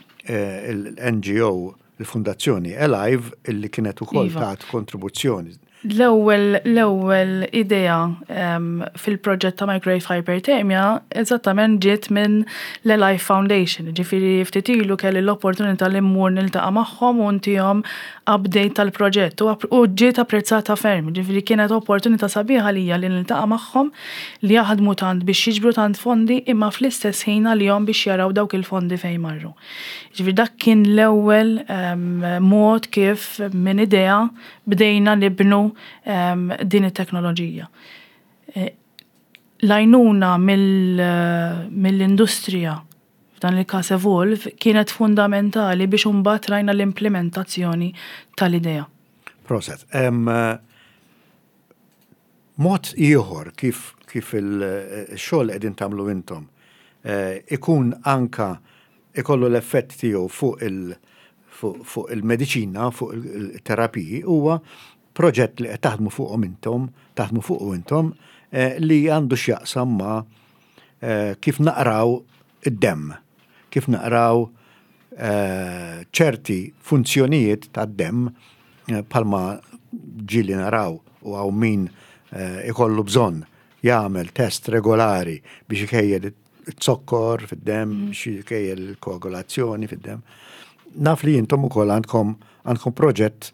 l-N G O, l-Fundazzjoni Alive illi kienet ukoll tat kontribuzzjoni. L-ewwel l-ewwel idea fil-proġett ta' Microwave Hyperthermia eżattament ġiet minn l-Alive Foundation. Ġifieri ftit ilu kelli l-opportunità li mmur niltaqa' magħhom u ntihom update tal-proġett u ġiet apprezzata ferm. Ġifieri kienet opportunità sabiħa lija li niltaqa' magħhom li jaħdmu tant biex jiġbru tant fondi imma fl-istess ħin għalihom biex jaraw dawk il-fondi fejn marru. Ġifieri dak kien l-ewwel mod kif minn idea bdejna nibnu din it-teknoloġija. L-għajnuna mill-industrija f'dan il-każ Evolve kienet fundamentali biex imbagħad rajna l-implementazzjoni tal-idea. Proset. Mod ieħor kif kif il-xogħol qegħdin tagħmlu intom ikun anka ikollu l-effett tiegħu fuq il- fuq il-mediċina, fuq il-terapiji, huwa proġett li qed taħdmu fuqhom intom, taħdmu fuq intom li għandu x'jaqsam ma' kif naqraw id-demm, kif naqraw ċerti funzjonijiet tad-demm palma ġili naraw u għaw min ikollu bżonn jagħmel test regolari biex ikejjel it-zokkor fid-demm, biex ikejjel il-koagulazzjoni fid-demm. Naf li jintom ukoll għandkom għandkom proġett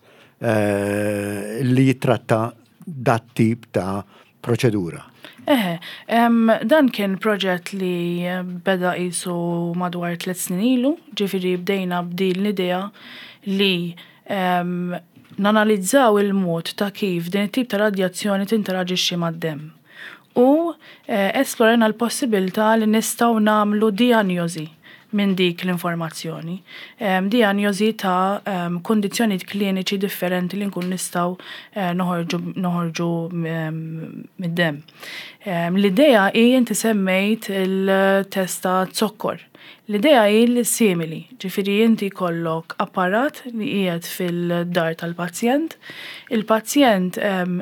li jitratta dat tip ta' proċedura. Eh, um, dan kien proġett li beda jisu madwar tliet snin ilu, ġifiri bdejna b'din l-idea li um, nanalizzaw il-mod ta' kif din it-tip ta' radjazzjoni tinteraġixxi mad-demm. U eh, esplorajna l-possibilità li nistgħu nagħmlu dijanjosi minn dik l-informazzjoni. Um, dijanjosi ta' um, kondizzjonijiet kliniċi differenti li nkun nistgħu uh, noħorġu noħorġu um, mid-demm. Um, l-idea hi inti semmejt il-testa zokkor. L-idea hi l-simili, ġifieri inti jkollok apparat li qiegħed fil-dar tal-pazjent. Il-pazjent um,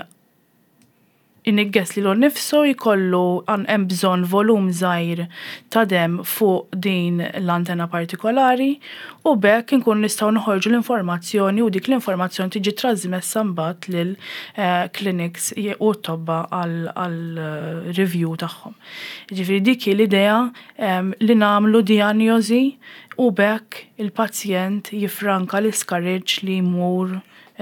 inigges li l-nifsu jkollu għan hemm bżonn volum żgħir ta' demm fuq din l-antenna partikolari u bekk inkun nistgħu noħorġu l-informazzjoni u dik l-informazzjoni tiġi trasmessa mbagħad lil clinics u t-tobba għal review tagħhom. Ġifieri dik l-idea li nagħmlu dijanjosi u bekk il-pazjent jifranka l-iskarriġ li jmur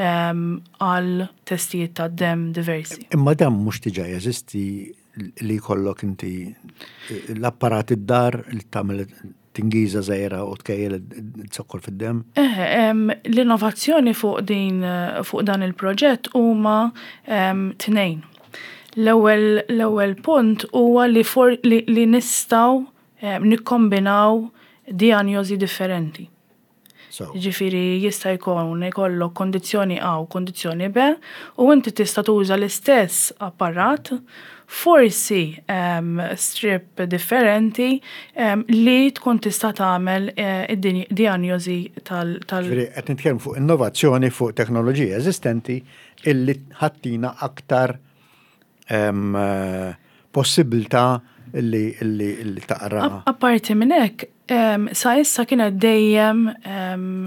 għal testijiet ta' demm diversi. Imma dan mhux diġà jeżisti li jkollok inti l-apparat id-dar li tagħmel tingiża żgħira u tkejjel zokkor fid-demm? Eh, l-innovazzjoni fuq din fuq dan il-proġett huma tnejn. L-ewwel l-ewwel punt huwa li for li, li nistgħu nikkombinaw dijanjosi differenti. Ġifiri jista' jkun jkollok kondizzjoni A u kondizzjoni B u inti tista' tuża l-istess apparat, forsi um, strip differenti um, li tkun tista' tagħmel uh, id-dijanjosi tal-. tal Ġifiri qed nitkellmu fuq innovazzjoni fuq teknoloġija eżistenti illi ħattina aktar um, uh, possibilità illi illi illi taqra. Apparti minn hekk, Um, sa issa kienet dejjem um,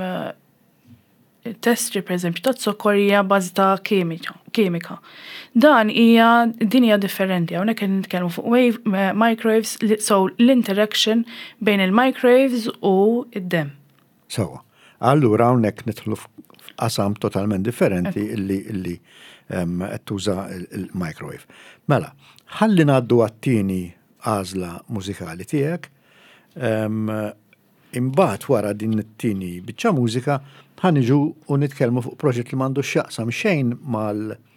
testri per eżempju ta' zokkorija bażi ta' kimika. Dan hija din hija differenti, hawnhekk qed nitkellmu fuq wave microwaves, so l-interaction bejn il-microwaves u id-demm. So, allura hawnhekk nidħlu f'qasam totalment differenti illi illi qed tuża il-microwave. Mela, ħalli ngħaddu għat-tieni għażla mużikali tiegħek. Um, imbagħad wara din it-tieni biċċa mużika ħaniġu u nitkellmu fuq proġett li m'għandux x'jaqsam xejn mal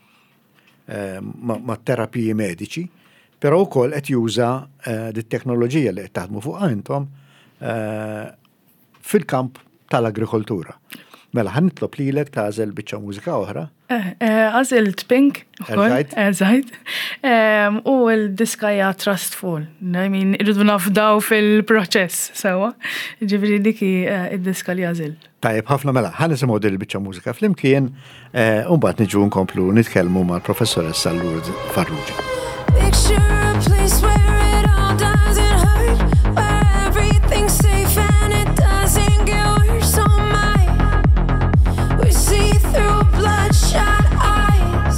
um, ma' terapiji mediċi, però wkoll qed juża uh, dit-teknoloġija li qed taħdmu fuqha intom uh, fil-kamp tal-agrikoltura. Mela ħannitlob lilek tagħżel biċċa mużika oħra. Għażilt Pink ukoll, eżatt. U l-diska hija Trustful. I mean, irridu nafdaw fil-proċess sewwa. Ġifieri dik id-diska li għażilt. Tajjeb ħafna mela, ħanisimgħu din il-biċċa mużika flimkien u mbagħad niġu nkomplu nitkellmu mal-professoressa Lourdes Farrugia. Picture a place where it all doesn't hurt, where everything's safe and it doesn't get worse. Oh my, we see through bloodshot eyes.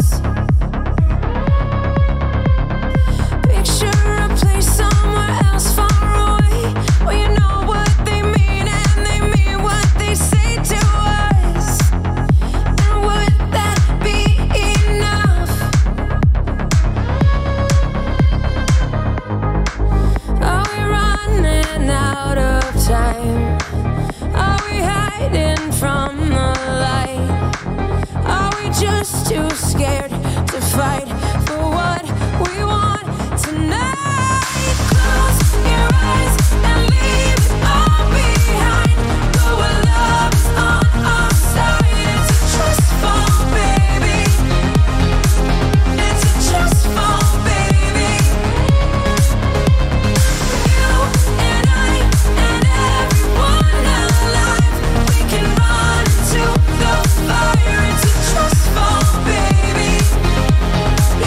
Picture a place somewhere else far away, where you know what they mean and they mean what they say to us. And would that be enough? Are we running out of time? Are we hiding from the light? Are we just too scared to fight for what we want tonight? Close your eyes and leave it all behind. Go where love is on our side. It's a trust fall, baby. It's a trust fall, baby. You and I and everyone alive, we can run into the fire. It's a trust fall, baby.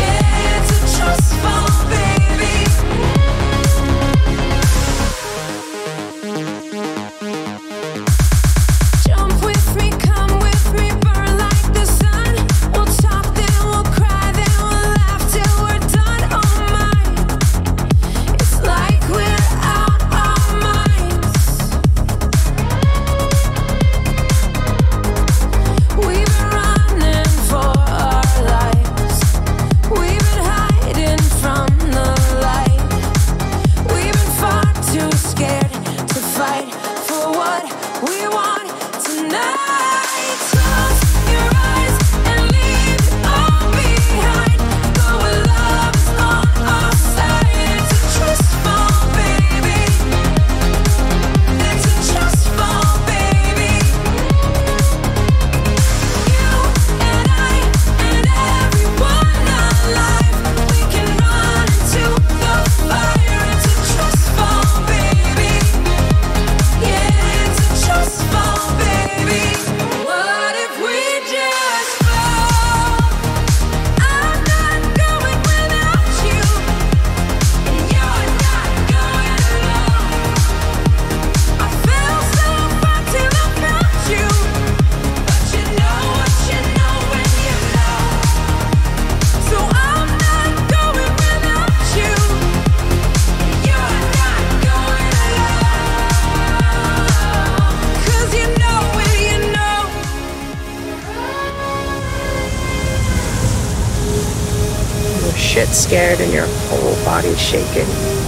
get scared and your whole body's shaking.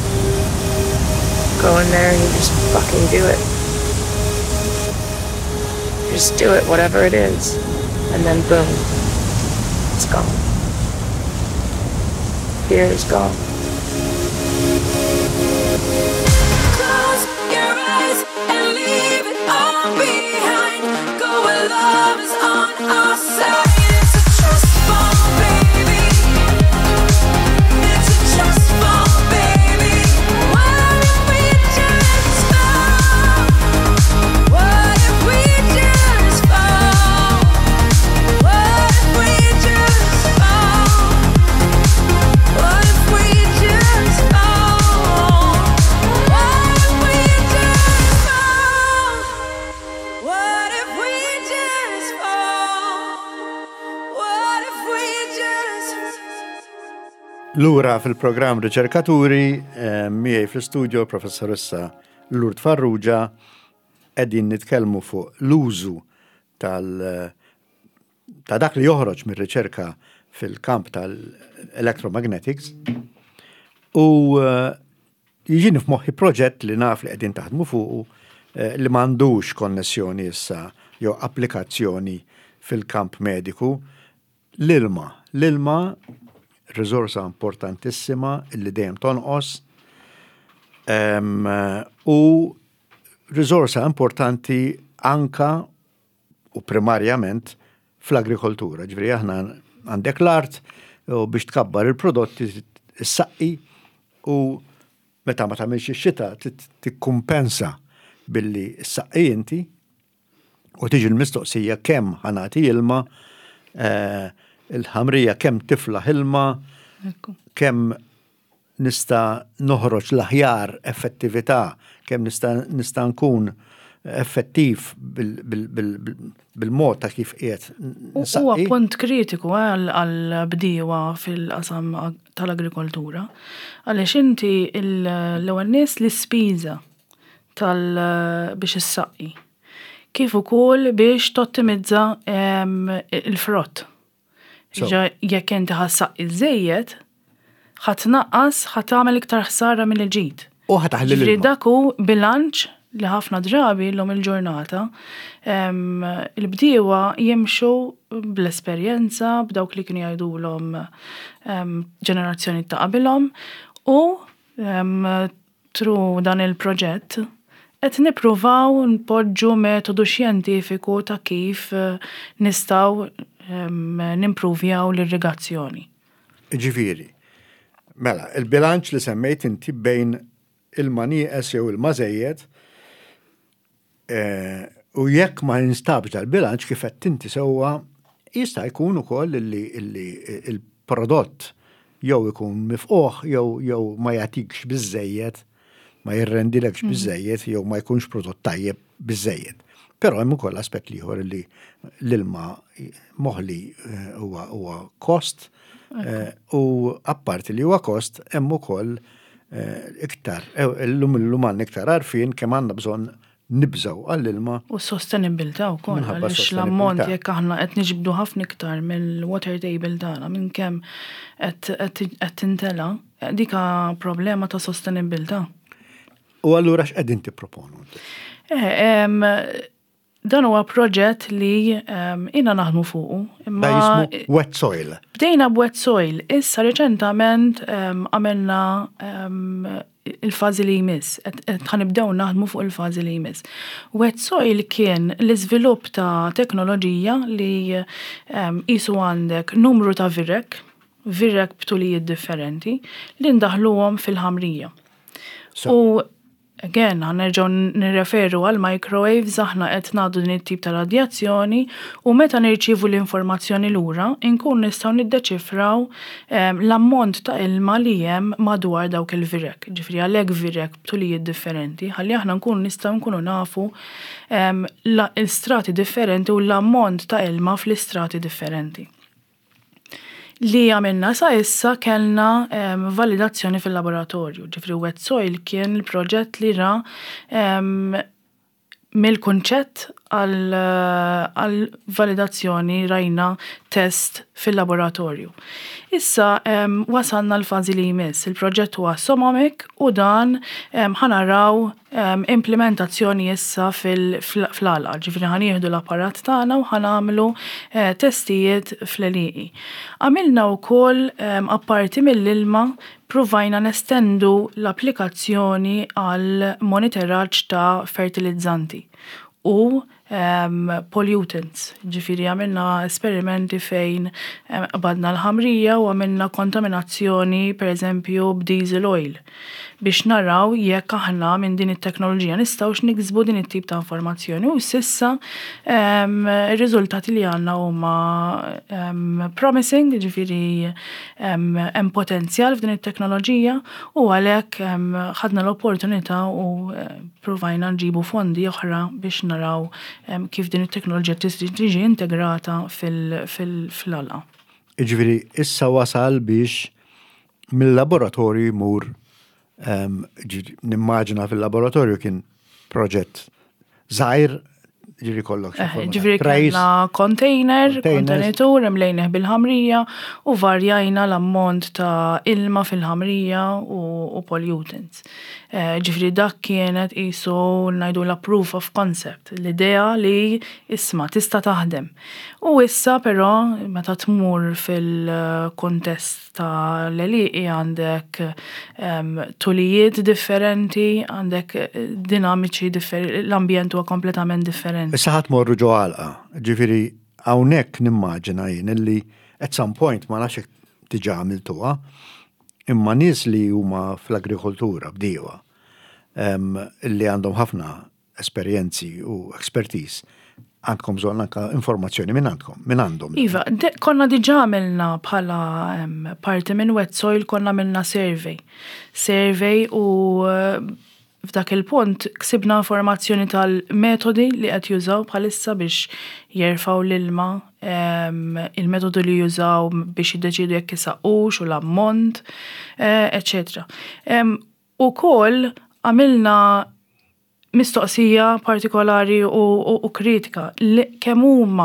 Go in there and you just fucking do it. Just do it, whatever it is. And then boom, it's gone. Fear is gone. Close your eyes and leave it all behind. Go where love is on our side. It's a trust fall, baby. It's a trust fall, baby. What if we just fall? What if we just fall? What if we just fall? What if we just fall? What if we just fall? What if we just fall? What if we just Lura fil-programm riċerkaturi, eh, miegħi fl-studio professoressa Lourdes Farrugia qegħdin nitkellmu fuq l-użu tal ta' dak li joħroġ mir-riċerka fil-kamp tal-electromagnetics u eh, jiġini f'moħħi proġett li naf li qegħdin taħdmu fuqu eh, li m'għandux konnessjoni issa jew applikazzjoni fil-kamp mediku l-ilma. L-ilma riżorsa importantissima illi dejjem tonqos um, u riżorsa importanti anka u primarjament fl-agrikoltura. Ġifieri aħna għandek l-art u biex tkabbar il-prodotti s-saqqi u meta ma tagħmilx ix-xita tikkumpensa billi s-saqqi inti u tiġi l-mistoqsija kemm ħanati ilma uh, il-ħamrija kemm tiflaħ ilma, kemm nista' noħroġ l-aħjar effettività, kemm nista' nista' nkun effettiv bil-mod ta' kif qiegħed nsaqi. Huwa punt kritiku għall-bdiewa fil-qasam tal-agrikoltura għaliex inti l-ewwel nies l-ispiża tal biex issaqi. Kif ukoll biex tottimizza il-frott. Jekk inti ħassaq iż-żejjed, ħatnaqqas ħatagħmel iktar ħsara minn il-ġid. U ħataħli Ġifieri dak hu bilanċ li ħafna drabi l-lum il-ġurnata il-bdiewa jimxu bl-esperjenza b'dawk li kienu jgħidulhom ġenerazzjoni ta' qabilhom u tru dan il-proġett qed nippruvaw npoġġu metodu xjentifiku ta' kif nistgħu nimprovjaw l-irrigazzjoni. Ġifieri. Mela, il-bilanċ li semmejt inti bejn il-manieqes jew il-mażejjed u jekk ma jinstabx dal-bilanċ kif qed inti sewwa jista' jkun ukoll li il-prodott jew ikun mifquħ jew jew ma jagħtikx biżejjed, ma jirrendilekx biżejjed jew ma jkunx prodott tajjeb biżejjed. Però hemm ukoll aspett ieħor li l-ilma moħli huwa huwa kost u apparti li huwa kost hemm ukoll iktar illum il-luman iktar għarfien kemm għandna bżonn nibżgħu għall-ilma. U s-sostenibilità wkoll għaliex l-ammont jekk aħna qed niġbdu ħafna iktar mill-water table tagħna minn kemm qed tintela, dika problema ta' sostenibilità. U allura x'qegħdin tipproponu? Dan huwa proġett li jiena naħdmu fuqu. Da jismu wet soil. Bdejna b'wet soil. Issa reċentament għamilna il-fażi li jmiss. Ħanibdew naħdmu fuq il-fażi li jmiss. Wet soil kien l-iżvilupp ta' teknoloġija li qisu għandek numru ta' virrek, virrek b'tulijiet differenti, li ndaħluhom fil-ħamrija. U again, ħanerġgħu nirreferu għal microwaves, aħna qed ngħaddu din it-tip ta' radjazzjoni u meta nirċievu l-informazzjoni lura, inkun nistgħu niddeċifraw l-ammont ta' ilma li hemm madwar dawk il-virek. Ġifieri għalhekk virek b'tulijiet differenti, ħalli aħna nkunu nistgħu nkunu nafu l-istrati differenti u l-ammont ta' ilma fl-istrati differenti. Li għamilna sa' issa kellna um, validazzjoni fil-laboratorju. Ġifri wet soil kien il-proġett li ra um, mill-kunċett għal validazzjoni rajna test fil-laboratorju. Issa um, wasalna l-fazi li jmiss. Il-proġett huwa Somamic u dan um, ħanaraw um, implementazzjoni issa fil-ala. Ġifri ħanieħdu l-apparat tagħna u ħanamlu uh, testijiet fl-eliqi. Għamilna wkoll um, apparti mill-ilma provajna nestendu l-applikazzjoni għal monitoraġġ ta' fertilizzanti u Um, pollutants. Ġifiri għamilna esperimenti fejn um, badna l-ħamrija u għamilna kontaminazzjoni per eżempju b'diesel oil biex naraw jekk aħna minn din it-teknoloġija nistgħux niksbu din it-tip ta' informazzjoni u sissa um, ir-riżultati li għandna huma um, promising, ġifiri hemm um, potenzjal f'din it-teknoloġija u għalhekk um, ħadna l-opportunità u uh, provajna nġibu fondi oħra biex naraw um, kif din it-teknoloġija tiġi integrata fil-ala. Ġifiri, issa wasal biex mill-laboratorju mur Um, nimmaġina fil-laboratorju kien proġett zaħir ġiri kollok. Ġifiri kellna container, kontenitur, imlejneħ bil-ħamrija u varjajna l-ammont ta' ilma fil-ħamrija u, u pollutants. Ġifiri dak kienet isu najdu la proof of concept, l-idea li isma tista taħdem. U issa però meta tmur fil-kontest ta' l-eliqi għandek um, tulijiet differenti, għandek dinamiċi differenti, l-ambjent huwa kompletament differenti. Issa ħadd morru ġo għalqa, ġifieri hawnhekk nimmaġina jien illi at some point ma nafx diġà għamiltuha, imma nies li huma fl-agrikoltura bdiewa um, li għandhom ħafna esperjenzi u expertise għandkom bżonn anke informazzjoni minn għandkom, minn għandhom. Iva, de, konna diġà għamilna bħala um, parti minn Wet Soil konna għamilna survey. Survey u uh, f'dak il-punt ksibna informazzjoni tal-metodi li qed jużaw bħalissa biex jerfaw l-ilma, um, il-metodu li jużaw biex jiddeċidu jekk isaqux u l-ammont, uh, et cetera. Um, u koll għamilna mistoqsija partikolari u, u, u kritika kemm huma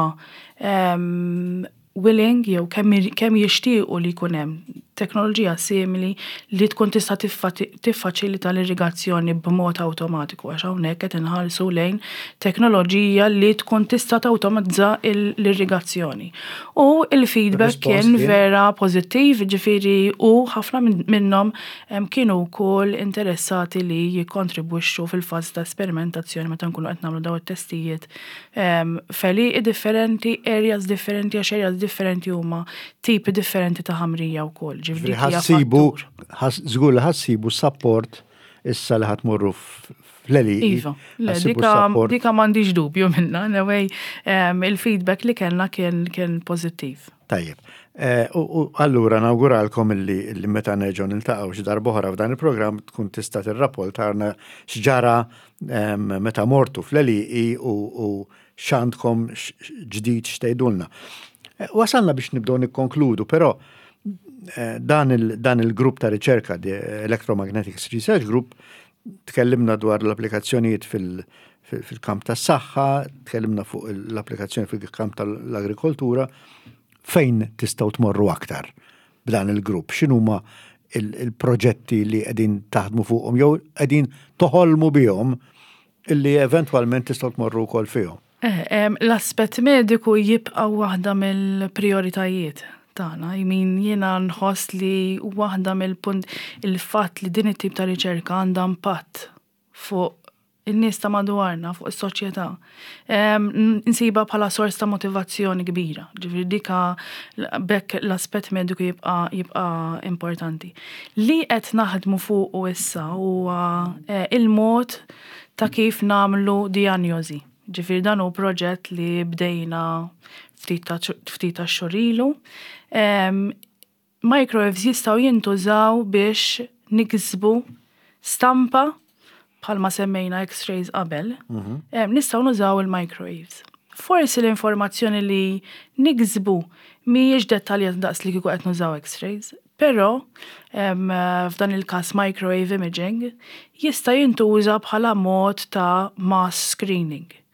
um, willing jew kemm kemm jixtiequ li jkun hemm teknoloġija simili li tkun tista' tiffaċilita l-irrigazzjoni b'mod awtomatiku għax hawnhekk qed inħallsu lejn teknoloġija li tkun tista' tawtomatizza l-irrigazzjoni. U l-feedback kien vera pożittiv, ġifieri u ħafna minnhom kienu wkoll interessati li jikkontribwixxu fil-faż ta' esperimentazzjoni meta nkunu qed nagħmlu dawn it-testijiet feliqi differenti, areas differenti, għax areas differenti huma tipi differenti ta' ħamrija wkoll. ħassibu, żgur li ħassibu support issa li ħatmurru fl-eli. Iva, dika m'għandix dubju minna, anyway, il-feedback li kellna kien kien pożittiv. Tajjeb. U allura nawguralkom illi meta nerġgħu niltaqgħu xi darba oħra f'dan il-programm tkun tista' tirrapportarna x'ġara meta mortu fl-eliqi u x'għandkom ġdid x'tgħidulna. Wasalna biex nibdew nikkonkludu, però dan il-grupp ta' riċerka di Electromagnetics Research Group tkellimna dwar l-applikazzjonijiet fil-kamp tas saħħa, tkellimna fuq l-applikazzjoni fil-kamp tal-agrikoltura, fejn tistgħu tmorru aktar b'dan il-grupp, x'inhuma il-proġetti li qegħdin taħdmu fuqhom jew qegħdin toħolmu bihom illi eventwalment tistgħu tmorru wkoll fihom. L-aspett mediku jibqa' waħda mill-prijoritajiet tagħna. Jmin jiena nħoss li waħda mill-punt il-fatt li din it-tip ta' riċerka għandha impatt fuq in-nies ta' madwarna, fuq is-soċjetà. Insiba bħala sors ta' motivazzjoni kbira. Ġifieri dika bekk l-aspett mediku jibqa' jibqa' importanti. Li qed naħdmu fuq issa huwa il-mod ta' kif nagħmlu dijanjosi. Ġifieri dan hu proġett li bdejna ftit ta' xorilu. Um, microwaves jistgħu jintużaw biex nikisbu stampa bħalma semmejna X-rays qabel. Mm-hmm. um, nistgħu nużaw il-microwaves. Forsi l-informazzjoni li nikisbu mhijiex dettaljat daqs li kieku qed nużaw X-rays, però um, f'dan il-każ microwave imaging jista' jintuża bħala mod ta' mass screening.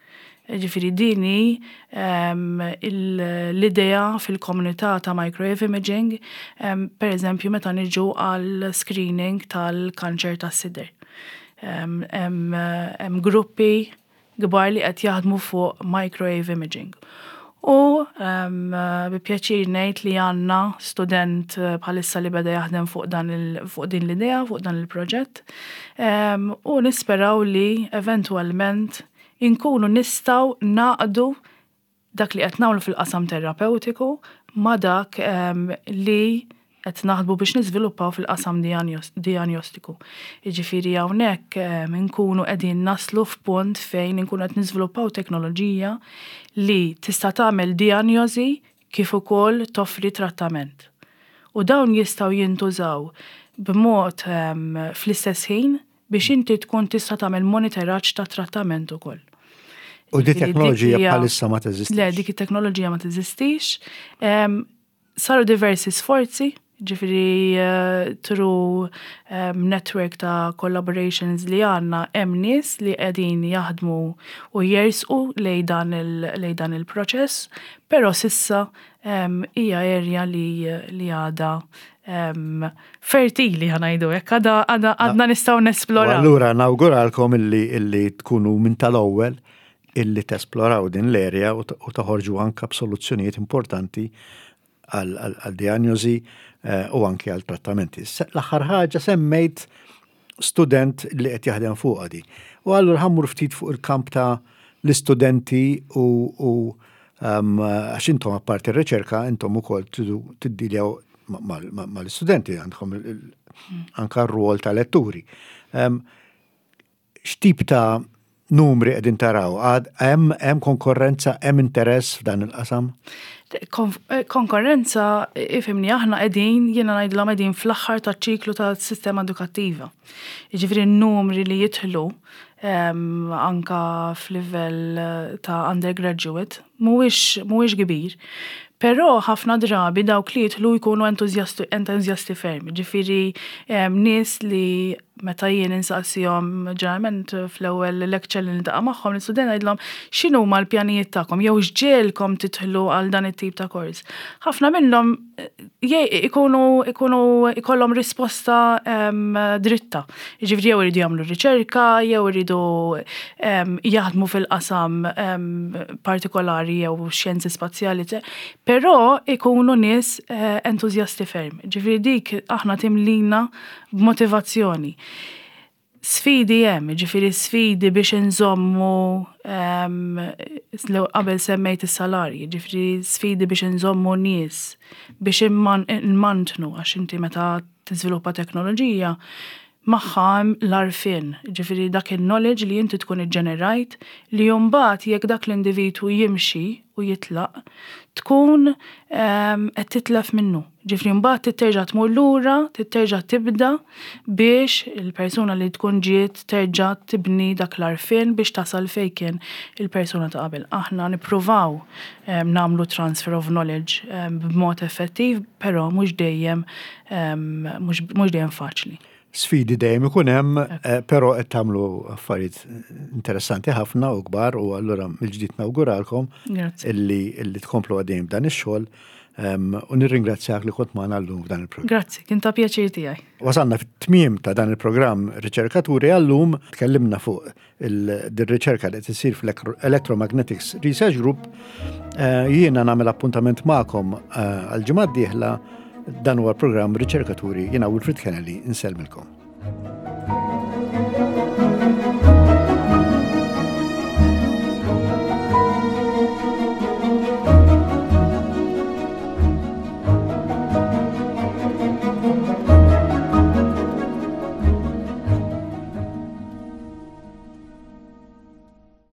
Ġifiri dini um, l-idea fil-komunità ta' microwave imaging, um, per eżempju meta niġu għal screening tal-kanċer tas-sider. Um, um, um, gruppi gbar li qed jaħdmu fuq microwave imaging. U um, bi pjaċir ngħid li għandna student bħalissa li beda jaħdem fuq, dan il, fuq din l-idea, fuq dan il-proġett, um, u nisperaw li eventualment inkunu nistaw naqdu dak li qed nagħmlu fil-qasam terapeutiku ma dak um, li qed naħdmu biex niżviluppaw fil-qasam diagnostiku. Jiġifieri hawnhekk um, inkunu qegħdin naslu f'punt fejn inkunu qed niżviluppaw teknoloġija li tista' tagħmel diagnosi kif ukoll toffri trattament. U dawn jistgħu jintużaw b'mod um, fl-istess ħin biex inti tkun tista' tagħmel monitoraġġ ta' trattament ukoll. U di teknoloġija bħalissa ma teżistix? Le, dik it-teknoloġija ma teżistix. Um, saru diversi sforzi, ġifiri uh, through um, network ta' collaborations li għanna hemm nies li qegħdin jaħdmu u jersqu lej dan il-proċess, però sissa hija um, area li li għada um, fertili ħanajdu hekk għadha għadna nistgħu nesploraw. Allura nawguralkom illi illi tkunu minn tal-ewwel illi tesploraw din l-area u taħorġu anka b'soluzzjonijiet importanti għal-diagnosi u anki għal-trattamenti. L-aħħar ħaġa semmejt student li qed jaħdem fuq di. U allura ħammur ftit fuq il-kamp ta' l-istudenti u għax intom apparti r-riċerka, intom ukoll tiddiljaw mal-istudenti għandhom anka r-rwol ta' letturi. X'tip ta' numri qegħdin taraw? Hemm konkurrenza, hemm interess f'dan il-qasam? Konkurrenza, ifimni aħna qegħdin, jiena ngħidilhom qegħdin fl-aħħar taċ-ċiklu tas-sistema edukattiva. Jiġifieri n-numri li jidħlu um, anka f'livell ta' undergraduate mhuwiex mhuwiex kbir. Però ħafna drabi dawk li jidħlu jkunu entużjasti ferm. Ġifieri um, nies li meta jien insaqsihom ġeneralment fl-ewwel lecture li niltaqa' magħhom l-istudent ngħidlhom x'inhu huma l-pjanijiet tagħkom jew x'ġielkom titħlu għal dan it-tip ta' kors. Ħafna minnhom ikunu ikunu ikollhom risposta um, dritta. Jiġifieri jew iridu jagħmlu riċerka, jew iridu um, jaħdmu fil-qasam um, partikolari jew xjenzi spazjali, però ikunu nies uh, entużjasti ferm. Ġifieri dik aħna timlina b'motivazzjoni. Sfidi hemm, ġifieri sfidi biex inżommu um, qabel semmejt is-salarji, ġifieri sfidi biex inżommu nies, biex immantnu għax inti meta tiżviluppa teknoloġija magħha l-arfin, ġifieri dak il-knowledge li inti tkun iġġenerajt li mbagħad jekk dak l-individwu jimxi u jitlaq tkun qed titlef minnu. Ġifieri mbagħad titterġa' tmur lura, titterġa' tibda biex il-persuna li tkun ġiet terġa' tibni dak l-arfin biex tasal fejn kien il-persuna ta' qabel. Aħna nippruvaw nagħmlu transfer of knowledge b'mod effettiv, però mhux dejjem mhux dejjem faċli. Sfidi dejjem ikun hemm, però qed tagħmlu affarijiet interessanti ħafna u kbar u allura mill-ġdid nawguralkom illi illi tkomplu għaddejjem dan ix-xogħol u nirringrazzjak li kont magħna llum f'dan il-programm. Grazzi, kien ta' pjaċir tiegħi. Wasalna fit-tmiem ta' dan il-programm Riċerkaturi għallum tkellimna fuq il-riċerka li qed isir fl-Electromagnetics Research Group. Jiena nagħmel appuntament magħkom għal ġimgħa d-dieħla. Dan huwa l-programm Riċerkaturi, jiena Wilfrid Kennelly, insellmilkom.